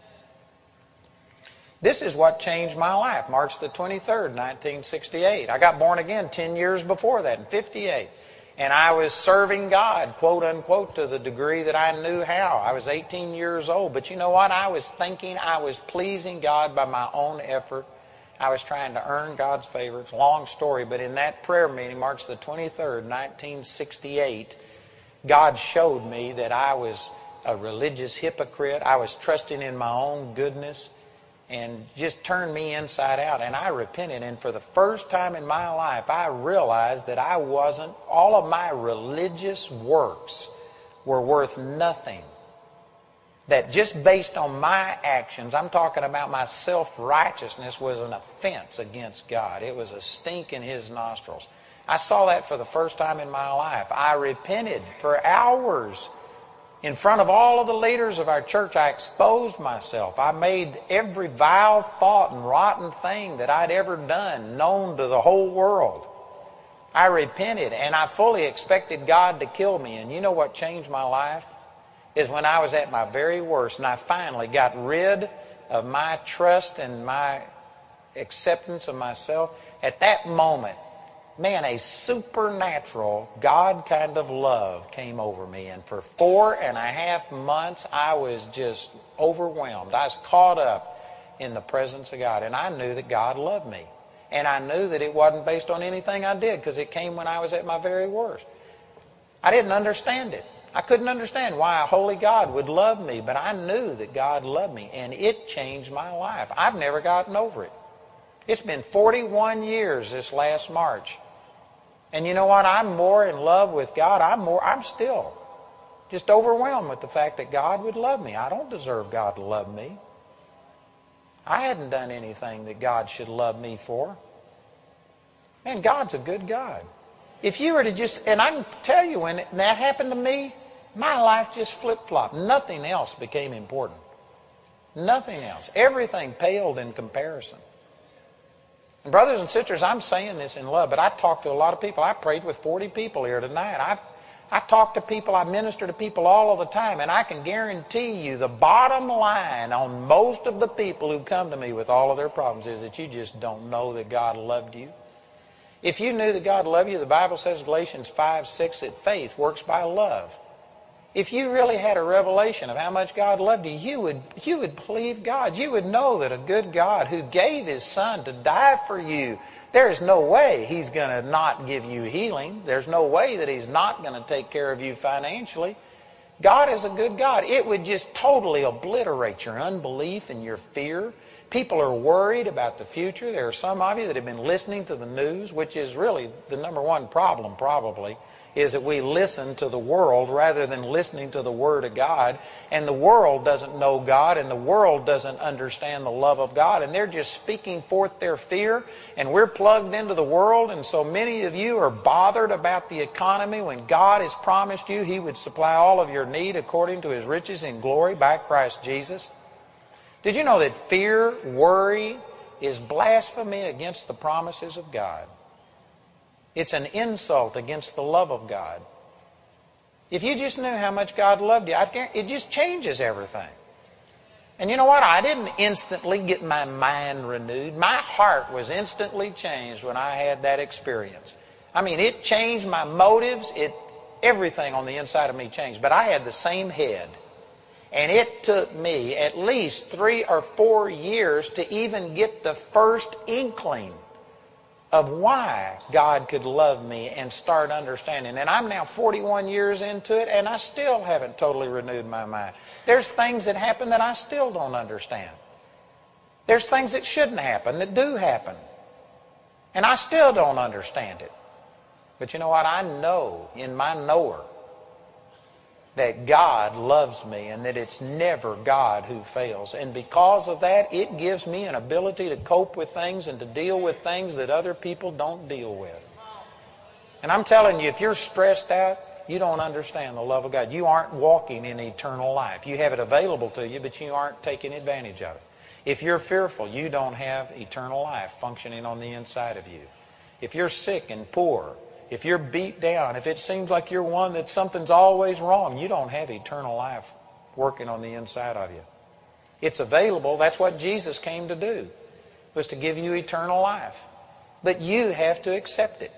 This is what changed my life. March the twenty-third, nineteen sixty-eight. I got born again ten years before that, in fifty-eight. And I was serving God, quote unquote, to the degree that I knew how. I was eighteen years old. But you know what? I was thinking I was pleasing God by my own effort. I was trying to earn God's favor. It's a long story, but in that prayer meeting, March the twenty-third, nineteen sixty-eight, God showed me that I was a religious hypocrite. I was trusting in my own goodness and just turned me inside out. And I repented. And for the first time in my life, I realized that I wasn't, all of my religious works were worth nothing. That just based on my actions, I'm talking about my self-righteousness, was an offense against God. It was a stink in His nostrils. I saw that for the first time in my life. I repented for hours. In front of all of the leaders of our church, I exposed myself. I made every vile thought and rotten thing that I'd ever done known to the whole world. I repented, and I fully expected God to kill me. And you know what changed my life? Is when I was at my very worst and I finally got rid of my trust and my acceptance of myself. At that moment, man, a supernatural God kind of love came over me. And for four and a half months, I was just overwhelmed. I was caught up in the presence of God. And I knew that God loved me. And I knew that it wasn't based on anything I did because it came when I was at my very worst. I didn't understand it. I couldn't understand why a holy God would love me, but I knew that God loved me, and it changed my life. I've never gotten over it. It's been forty-one years this last March. And you know what? I'm more in love with God. I'm more, I'm still just overwhelmed with the fact that God would love me. I don't deserve God to love me. I hadn't done anything that God should love me for. Man, God's a good God. If you were to just, and I can tell you when that happened to me, my life just flip-flopped. Nothing else became important. Nothing else. Everything paled in comparison. And brothers and sisters, I'm saying this in love, but I talk to a lot of people. I prayed with forty people here tonight. I've, I talk to people, I minister to people all of the time, and I can guarantee you the bottom line on most of the people who come to me with all of their problems is that you just don't know that God loved you. If you knew that God loved you, the Bible says, Galatians five six, that faith works by love. If you really had a revelation of how much God loved you, you would, you would believe God. You would know that a good God who gave His Son to die for you, there is no way He's going to not give you healing. There's no way that He's not going to take care of you financially. God is a good God. It would just totally obliterate your unbelief and your fear. People are worried about the future. There are some of you that have been listening to the news, which is really the number one problem probably, is that we listen to the world rather than listening to the Word of God. And the world doesn't know God, and the world doesn't understand the love of God, and they're just speaking forth their fear, and we're plugged into the world, and so many of you are bothered about the economy when God has promised you He would supply all of your need according to His riches in glory by Christ Jesus. Did you know that fear, worry, is blasphemy against the promises of God? It's an insult against the love of God. If you just knew how much God loved you, it just changes everything. And you know what? I didn't instantly get my mind renewed. My heart was instantly changed when I had that experience. I mean, it changed my motives. It, everything on the inside of me changed. But I had the same head. And it took me at least three or four years to even get the first inkling of why God could love me and start understanding. And I'm now forty-one years into it, and I still haven't totally renewed my mind. There's things that happen that I still don't understand. There's things that shouldn't happen that do happen. And I still don't understand it. But you know what? I know in my knower that God loves me and that it's never God who fails. And because of that, it gives me an ability to cope with things and to deal with things that other people don't deal with. And I'm telling you, if you're stressed out, you don't understand the love of God. You aren't walking in eternal life. You have it available to you, but you aren't taking advantage of it. If you're fearful, you don't have eternal life functioning on the inside of you. If you're sick and poor, if you're beat down, if it seems like you're one that something's always wrong, you don't have eternal life working on the inside of you. It's available. That's what Jesus came to do, was to give you eternal life. But you have to accept it.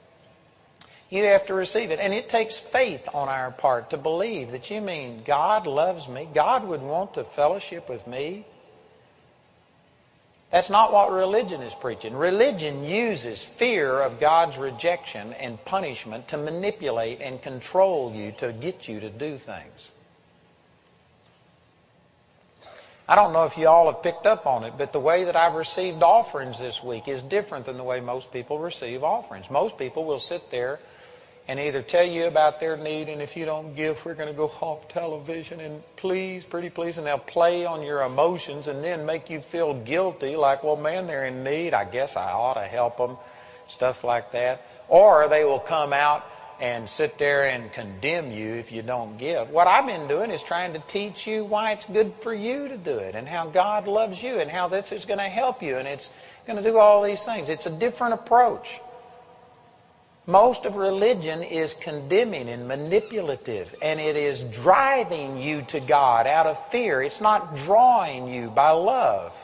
You have to receive it. And it takes faith on our part to believe that you mean God loves me. God would want to fellowship with me. That's not what religion is preaching. Religion uses fear of God's rejection and punishment to manipulate and control you to get you to do things. I don't know if you all have picked up on it, but the way that I've received offerings this week is different than the way most people receive offerings. Most people will sit there and either tell you about their need, and if you don't give, we're going to go off television, and please, pretty please, and they'll play on your emotions and then make you feel guilty, like, well, man, they're in need, I guess I ought to help them, stuff like that. Or they will come out and sit there and condemn you if you don't give. What I've been doing is trying to teach you why it's good for you to do it, and how God loves you, and how this is going to help you, and it's going to do all these things. It's a different approach. Most of religion is condemning and manipulative, and it is driving you to God out of fear. It's not drawing you by love.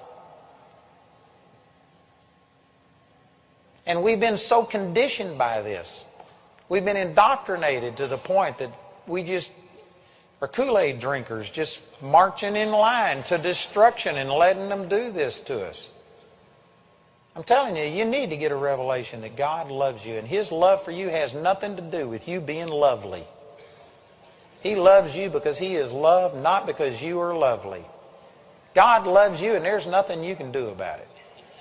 And we've been so conditioned by this. We've been indoctrinated to the point that we just are Kool-Aid drinkers, just marching in line to destruction and letting them do this to us. I'm telling you, you need to get a revelation that God loves you, and His love for you has nothing to do with you being lovely. He loves you because He is love, not because you are lovely. God loves you, and there's nothing you can do about it.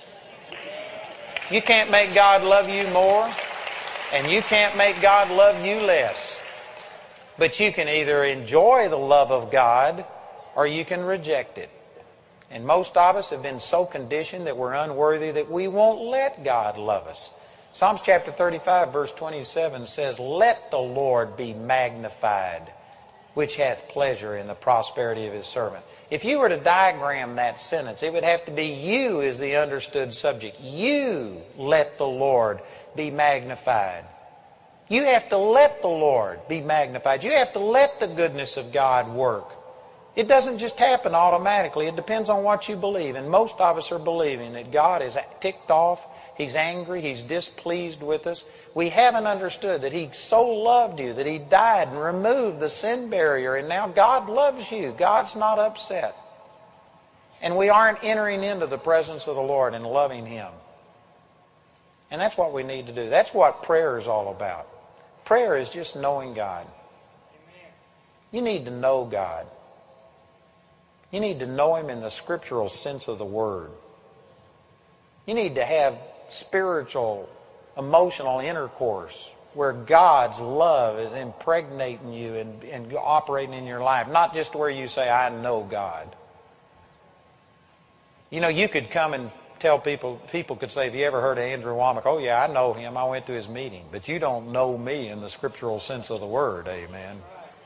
You can't make God love you more, and you can't make God love you less. But you can either enjoy the love of God, or you can reject it. And most of us have been so conditioned that we're unworthy that we won't let God love us. Psalms chapter thirty-five verse twenty-seven says, "Let the Lord be magnified, which hath pleasure in the prosperity of His servant." If you were to diagram that sentence, it would have to be you as the understood subject. You let the Lord be magnified. You have to let the Lord be magnified. You have to let the goodness of God work. It doesn't just happen automatically. It depends on what you believe. And most of us are believing that God is ticked off. He's angry. He's displeased with us. We haven't understood that He so loved you, that He died and removed the sin barrier. And now God loves you. God's not upset. And we aren't entering into the presence of the Lord and loving Him. And that's what we need to do. That's what prayer is all about. Prayer is just knowing God. You need to know God. You need to know Him in the scriptural sense of the word. You need to have spiritual, emotional intercourse where God's love is impregnating you and, and operating in your life. Not just where you say, I know God. You know, you could come and tell people, people could say, have you ever heard of Andrew Wommack? Oh yeah, I know him. I went to his meeting. But you don't know me in the scriptural sense of the word. Amen.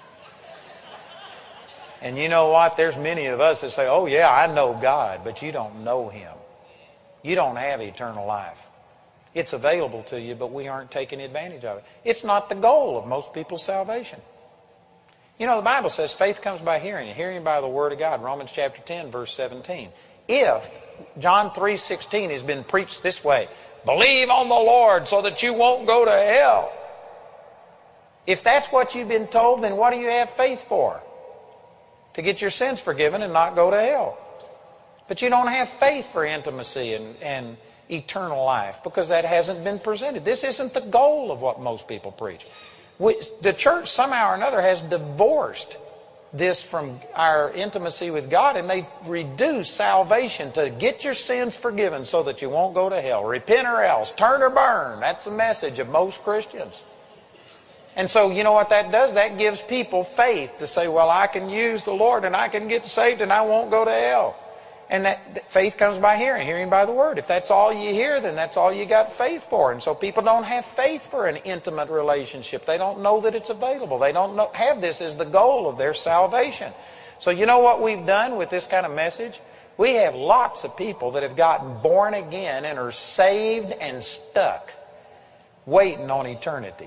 And you know what? There's many of us that say, oh yeah, I know God, but you don't know Him. You don't have eternal life. It's available to you, but we aren't taking advantage of it. It's not the goal of most people's salvation. You know, the Bible says faith comes by hearing, and hearing by the Word of God. Romans chapter ten, verse seventeen. If John three sixteen has been preached this way, believe on the Lord so that you won't go to hell. If that's what you've been told, then what do you have faith for? To get your sins forgiven and not go to hell. But you don't have faith for intimacy and, and eternal life because that hasn't been presented. This isn't the goal of what most people preach. We, the church somehow or another has divorced this from our intimacy with God, and they've reduced salvation to get your sins forgiven so that you won't go to hell. Repent or else. Turn or burn. That's the message of most Christians. And so, you know what that does? That gives people faith to say, well, I can use the Lord and I can get saved and I won't go to hell. And that, that faith comes by hearing, hearing by the Word. If that's all you hear, then that's all you got faith for. And so people don't have faith for an intimate relationship. They don't know that it's available. They don't know, have this as the goal of their salvation. So you know what we've done with this kind of message? We have lots of people that have gotten born again and are saved and stuck, waiting on eternity.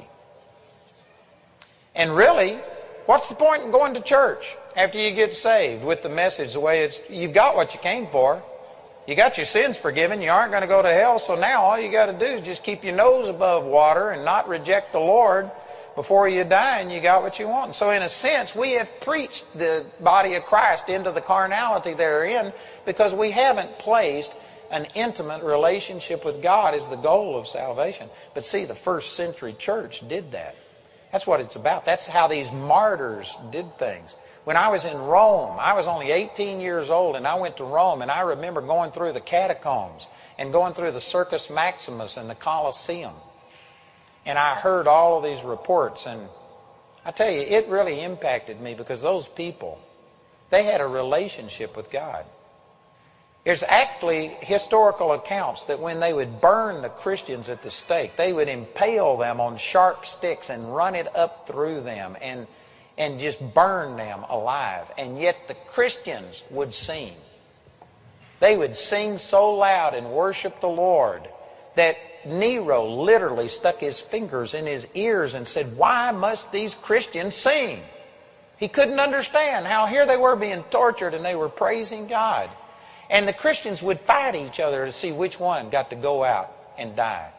And really, what's the point in going to church after you get saved with the message the way it's, you've got what you came for. You got your sins forgiven. You aren't going to go to hell. So now all you got to do is just keep your nose above water and not reject the Lord before you die, and you got what you want. So in a sense, we have preached the body of Christ into the carnality they're in because we haven't placed an intimate relationship with God as the goal of salvation. But see, the first century church did that. That's what it's about. That's how these martyrs did things. When I was in Rome, I was only eighteen years old, and I went to Rome, and I remember going through the catacombs and going through the Circus Maximus and the Colosseum. And I heard all of these reports, and I tell you, it really impacted me because those people, they had a relationship with God. There's actually historical accounts that when they would burn the Christians at the stake, they would impale them on sharp sticks and run it up through them and, and just burn them alive. And yet the Christians would sing. They would sing so loud and worship the Lord that Nero literally stuck his fingers in his ears and said, why must these Christians sing? He couldn't understand how here they were being tortured and they were praising God. And the Christians would fight each other to see which one got to go out and die.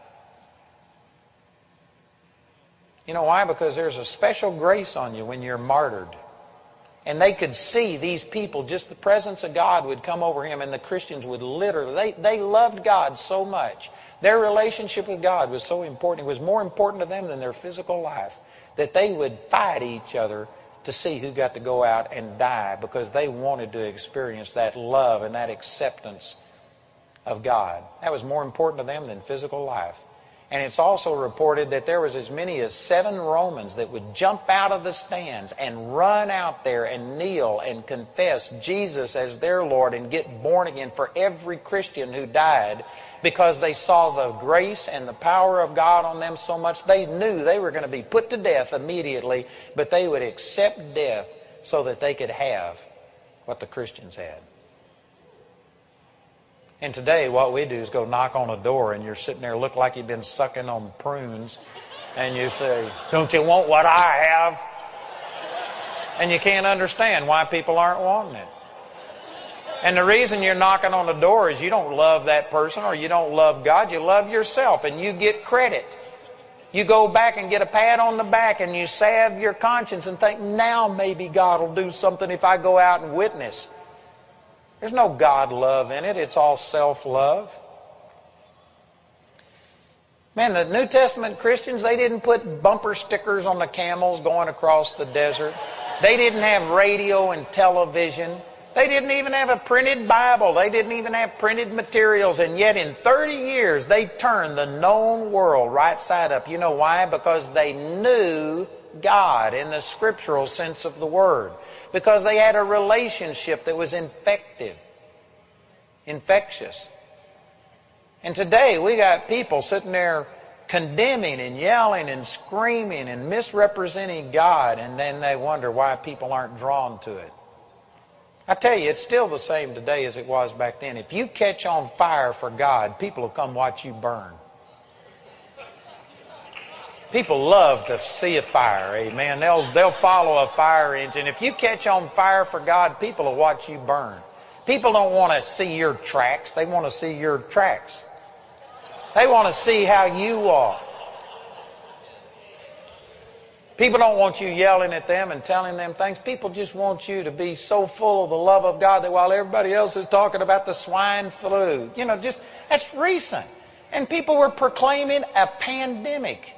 You know why? Because there's a special grace on you when you're martyred. And they could see these people, just the presence of God would come over him, and the Christians would literally, they, they loved God so much. Their relationship with God was so important. It was more important to them than their physical life, that they would fight each other to see who got to go out and die because they wanted to experience that love and that acceptance of God. That was more important to them than physical life. And it's also reported that there was as many as seven Romans that would jump out of the stands and run out there and kneel and confess Jesus as their Lord and get born again for every Christian who died, because they saw the grace and the power of God on them so much they knew they were going to be put to death immediately, but they would accept death so that they could have what the Christians had. And today what we do is go knock on a door and you're sitting there look like you've been sucking on prunes, and you say, don't you want what I have? And you can't understand why people aren't wanting it. And the reason you're knocking on the door is you don't love that person or you don't love God. You love yourself and you get credit. You go back and get a pat on the back and you salve your conscience and think, now maybe God will do something if I go out and witness. There's no God love in it. It's all self-love. Man, the New Testament Christians, they didn't put bumper stickers on the camels going across the desert. They didn't have radio and television. They didn't even have a printed Bible. They didn't even have printed materials. And yet in thirty years, they turned the known world right side up. You know why? Because they knew God in the scriptural sense of the word. Because they had a relationship that was infective, infectious. And today we got people sitting there condemning and yelling and screaming and misrepresenting God, and then they wonder why people aren't drawn to it. I tell you, it's still the same today as it was back then. If you catch on fire for God, people will come watch you burn. People love to see a fire, amen. They'll, they'll follow a fire engine. If you catch on fire for God, people will watch you burn. People don't want to see your tracks. They want to see your tracks. They want to see how you walk. People don't want you yelling at them and telling them things. People just want you to be so full of the love of God that while everybody else is talking about the swine flu, you know, just, that's recent. And people were proclaiming a pandemic.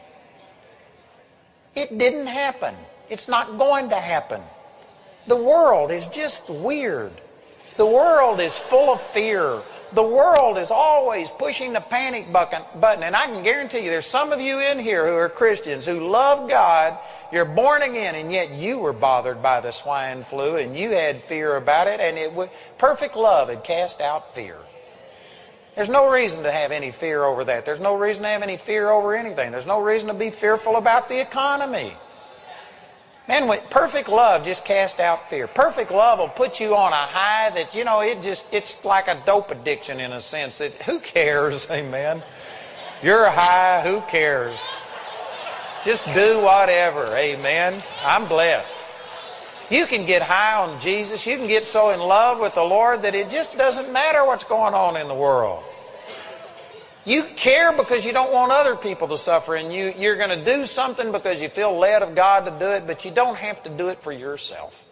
It didn't happen. It's not going to happen. The world is just weird. The world is full of fear. The world is always pushing the panic button, and I can guarantee you there's some of you in here who are Christians who love God, you're born again, and yet you were bothered by the swine flu and you had fear about it, and it would, perfect love had cast out fear. There's no reason to have any fear over that. There's no reason to have any fear over anything. There's no reason to be fearful about the economy. Man, with perfect love just cast out fear. Perfect love will put you on a high that, you know, it just, it's like a dope addiction in a sense. That who cares, amen? You're high, who cares? Just do whatever, amen? I'm blessed. You can get high on Jesus. You can get so in love with the Lord that it just doesn't matter what's going on in the world. You care because you don't want other people to suffer, and you, you're going to do something because you feel led of God to do it, but you don't have to do it for yourself.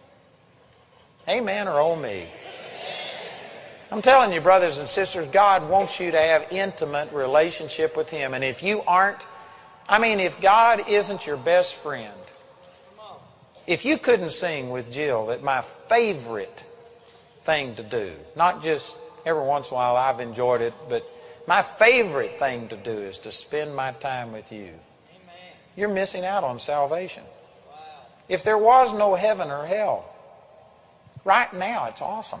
Amen or oh me. I'm telling you, brothers and sisters, God wants you to have intimate relationship with Him. And if you aren't, I mean, if God isn't your best friend, if you couldn't sing with Jill that my favorite thing to do, not just every once in a while I've enjoyed it, but my favorite thing to do is to spend my time with you. Amen. You're missing out on salvation. Wow. If there was no heaven or hell, right now it's awesome.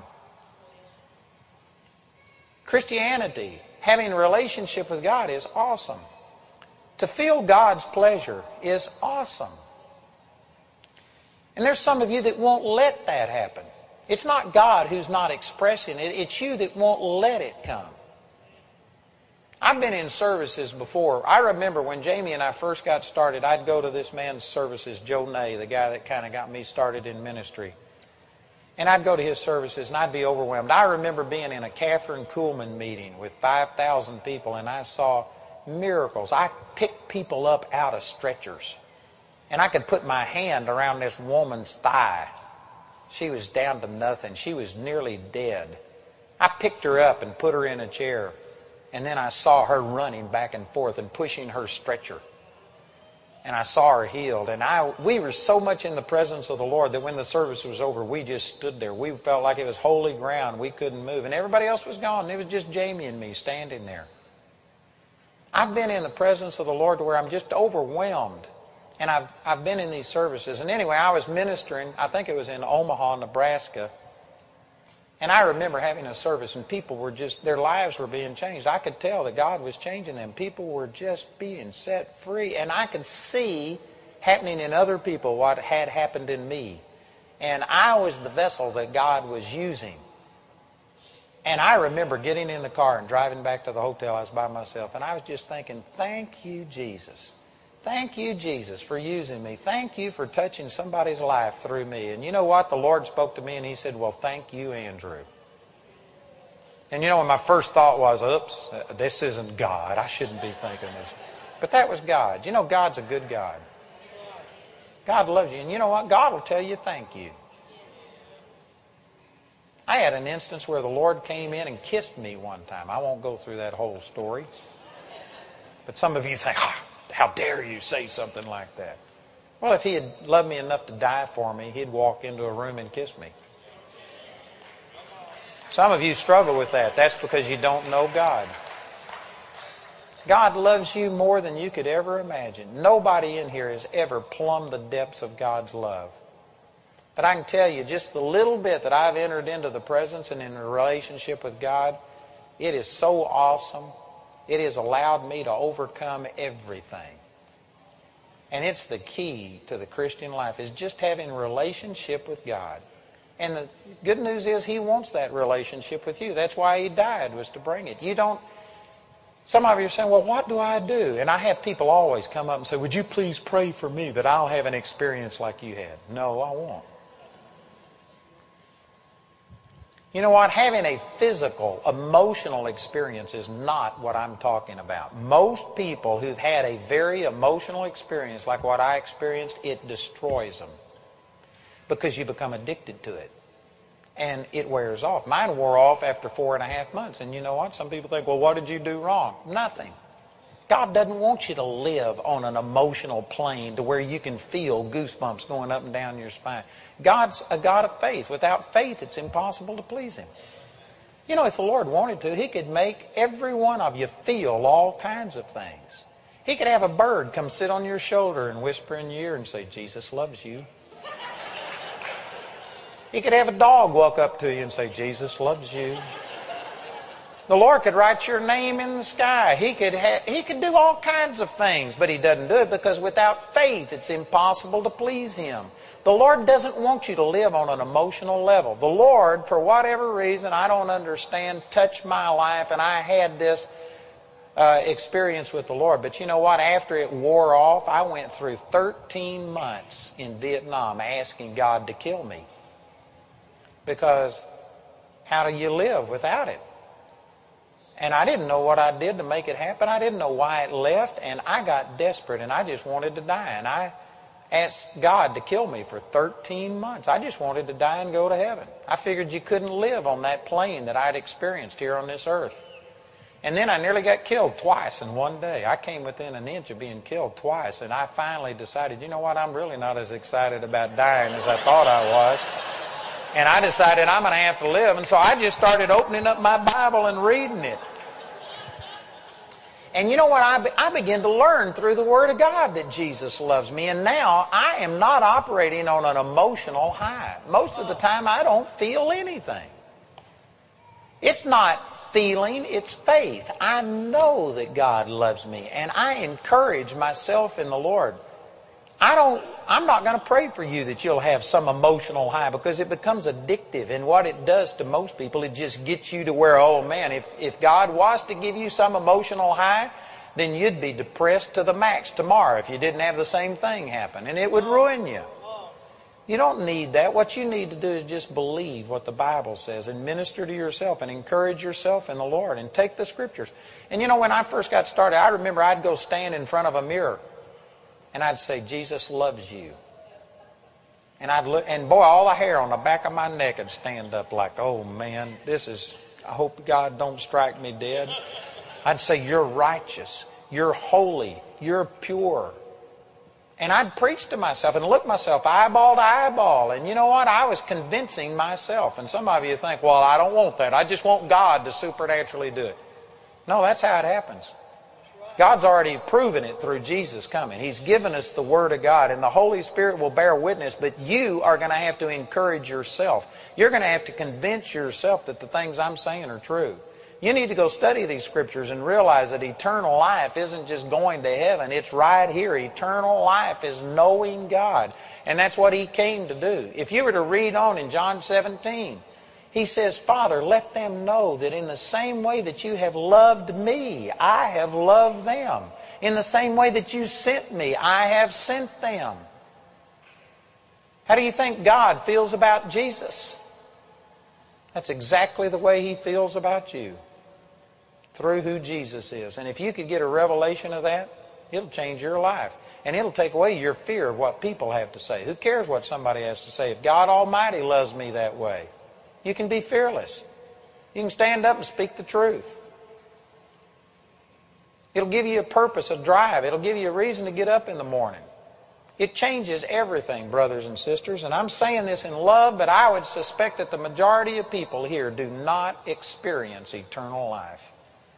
Christianity, having a relationship with God is awesome. To feel God's pleasure is awesome. And there's some of you that won't let that happen. It's not God who's not expressing it. It's you that won't let it come. I've been in services before. I remember when Jamie and I first got started, I'd go to this man's services, Joe Nay, the guy that kind of got me started in ministry. And I'd go to his services and I'd be overwhelmed. I remember being in a Catherine Kuhlman meeting with five thousand people, and I saw miracles. I picked people up out of stretchers. And I could put my hand around this woman's thigh. She was down to nothing. She was nearly dead. I picked her up and put her in a chair. And then I saw her running back and forth and pushing her stretcher. And I saw her healed. And I, we were so much in the presence of the Lord that when the service was over, we just stood there. We felt like it was holy ground. We couldn't move. And everybody else was gone. And it was just Jamie and me standing there. I've been in the presence of the Lord where I'm just overwhelmed. And I've, I've been in these services. And anyway, I was ministering, I think it was in Omaha, Nebraska. And I remember having a service and people were just, their lives were being changed. I could tell that God was changing them. People were just being set free. And I could see happening in other people what had happened in me. And I was the vessel that God was using. And I remember getting in the car and driving back to the hotel. I was by myself. And I was just thinking, thank you, Jesus. Thank you, Jesus, for using me. Thank you for touching somebody's life through me. And you know what? The Lord spoke to me and He said, well, thank you, Andrew. And you know, my first thought was, oops, this isn't God. I shouldn't be thinking this. But that was God. You know, God's a good God. God loves you. And you know what? God will tell you thank you. I had an instance where the Lord came in and kissed me one time. I won't go through that whole story. But some of you think, oh, how dare you say something like that? Well, if He had loved me enough to die for me, He'd walk into a room and kiss me. Some of you struggle with that. That's because you don't know God. God loves you more than you could ever imagine. Nobody in here has ever plumbed the depths of God's love. But I can tell you, just the little bit that I've entered into the presence and in a relationship with God, it is so awesome. It has allowed me to overcome everything. And it's the key to the Christian life, is just having a relationship with God. And the good news is He wants that relationship with you. That's why He died, was to bring it. You don't... Some of you are saying, well, what do I do? And I have people always come up and say, would you please pray for me that I'll have an experience like you had? No, I won't. You know what? Having a physical, emotional experience is not what I'm talking about. Most people who've had a very emotional experience like what I experienced, it destroys them. Because you become addicted to it. And it wears off. Mine wore off after four and a half months. And you know what? Some people think, well, what did you do wrong? Nothing. God doesn't want you to live on an emotional plane to where you can feel goosebumps going up and down your spine. God's a God of faith. Without faith, it's impossible to please Him. You know, if the Lord wanted to, He could make every one of you feel all kinds of things. He could have a bird come sit on your shoulder and whisper in your ear and say, Jesus loves you. He could have a dog walk up to you and say, Jesus loves you. The Lord could write your name in the sky. He could ha- He could do all kinds of things, but He doesn't do it because without faith it's impossible to please Him. The Lord doesn't want you to live on an emotional level. The Lord, for whatever reason, I don't understand, touched my life, and I had this uh, experience with the Lord. But you know what? After it wore off, I went through thirteen months in Vietnam asking God to kill me. Because how do you live without it? And I didn't know what I did to make it happen. I didn't know why it left. And I got desperate and I just wanted to die. And I asked God to kill me for thirteen months. I just wanted to die and go to heaven. I figured you couldn't live on that plane that I'd experienced here on this earth. And then I nearly got killed twice in one day. I came within an inch of being killed twice. And I finally decided, you know what, I'm really not as excited about dying as I thought I was. And I decided I'm going to have to live. And so I just started opening up my Bible and reading it. And you know what? I, be, I began to learn through the Word of God that Jesus loves me. And now I am not operating on an emotional high. Most of the time I don't feel anything. It's not feeling, it's faith. I know that God loves me. And I encourage myself in the Lord. I don't, I'm not going to pray for you that you'll have some emotional high because it becomes addictive. And what it does to most people, it just gets you to where, oh man, if, if God was to give you some emotional high, then you'd be depressed to the max tomorrow if you didn't have the same thing happen. And it would ruin you. You don't need that. What you need to do is just believe what the Bible says and minister to yourself and encourage yourself in the Lord and take the Scriptures. And you know, when I first got started, I remember I'd go stand in front of a mirror. And I'd say, Jesus loves you. And I'd look, and boy, all the hair on the back of my neck would stand up like, oh man, this is, I hope God don't strike me dead. I'd say, you're righteous, you're holy, you're pure. And I'd preach to myself and look myself eyeball to eyeball. And you know what? I was convincing myself. And some of you think, well, I don't want that. I just want God to supernaturally do it. No, that's how it happens. God's already proven it through Jesus coming. He's given us the Word of God, and the Holy Spirit will bear witness, but you are going to have to encourage yourself. You're going to have to convince yourself that the things I'm saying are true. You need to go study these Scriptures and realize that eternal life isn't just going to heaven. It's right here. Eternal life is knowing God, and that's what He came to do. If you were to read on in John seventeen, He says, Father, let them know that in the same way that you have loved me, I have loved them. In the same way that you sent me, I have sent them. How do you think God feels about Jesus? That's exactly the way He feels about you, through who Jesus is. And if you could get a revelation of that, it'll change your life. And it'll take away your fear of what people have to say. Who cares what somebody has to say? If God Almighty loves me that way, you can be fearless. You can stand up and speak the truth. It'll give you a purpose, a drive. It'll give you a reason to get up in the morning. It changes everything, brothers and sisters. And I'm saying this in love, but I would suspect that the majority of people here do not experience eternal life.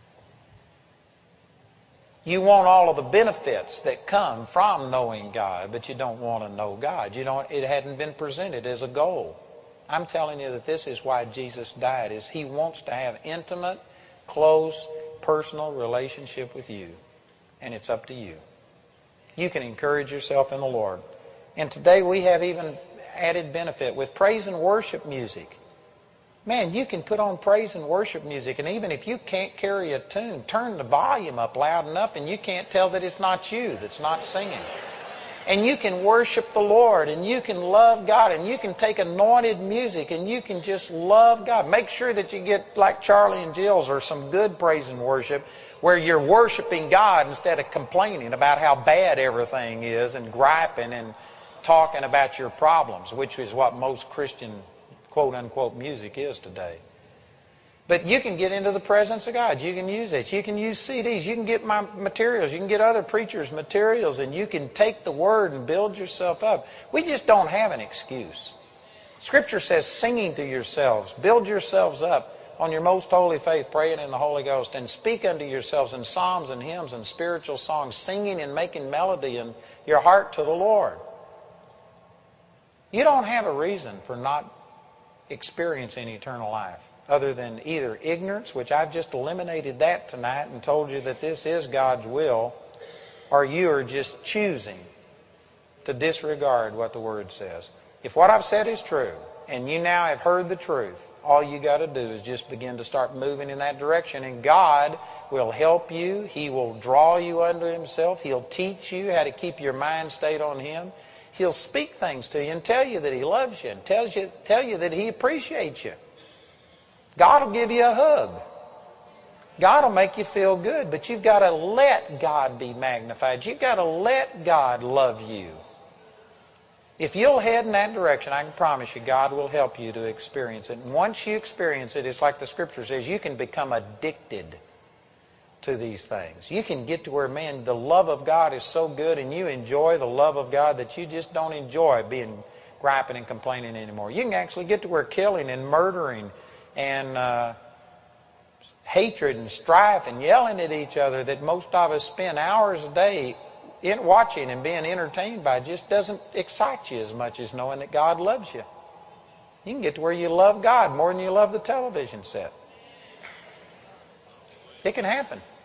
You want all of the benefits that come from knowing God, but you don't want to know God. You don't, it hadn't been presented as a goal. I'm telling you that this is why Jesus died, is He wants to have intimate, close, personal relationship with you. And it's up to you. You can encourage yourself in the Lord. And today we have even added benefit with praise and worship music. Man, you can put on praise and worship music, and even if you can't carry a tune, turn the volume up loud enough and you can't tell that it's not you that's not singing. And you can worship the Lord, and you can love God, and you can take anointed music and you can just love God. Make sure that you get like Charlie and Jill's or some good praise and worship where you're worshiping God instead of complaining about how bad everything is and griping and talking about your problems, which is what most Christian quote-unquote music is today. But you can get into the presence of God. You can use it. You can use C Ds. You can get my materials. You can get other preachers' materials, and you can take the Word and build yourself up. We just don't have an excuse. Scripture says singing to yourselves. Build yourselves up on your most holy faith, praying in the Holy Ghost, and speak unto yourselves in psalms and hymns and spiritual songs, singing and making melody in your heart to the Lord. You don't have a reason for not experiencing eternal life other than either ignorance, which I've just eliminated that tonight and told you that this is God's will, or you are just choosing to disregard what the Word says. If what I've said is true, and you now have heard the truth, all you got to do is just begin to start moving in that direction, and God will help you. He will draw you unto Himself. He'll teach you how to keep your mind stayed on Him. He'll speak things to you and tell you that He loves you and tells you, tell you that He appreciates you. God will give you a hug. God will make you feel good, but you've got to let God be magnified. You've got to let God love you. If you'll head in that direction, I can promise you God will help you to experience it. And once you experience it, it's like the Scripture says, you can become addicted to these things. You can get to where, man, the love of God is so good and you enjoy the love of God that you just don't enjoy being griping and complaining anymore. You can actually get to where killing and murdering and uh, hatred and strife and yelling at each other that most of us spend hours a day in watching and being entertained by just doesn't excite you as much as knowing that God loves you. You can get to where you love God more than you love the television set. It can happen.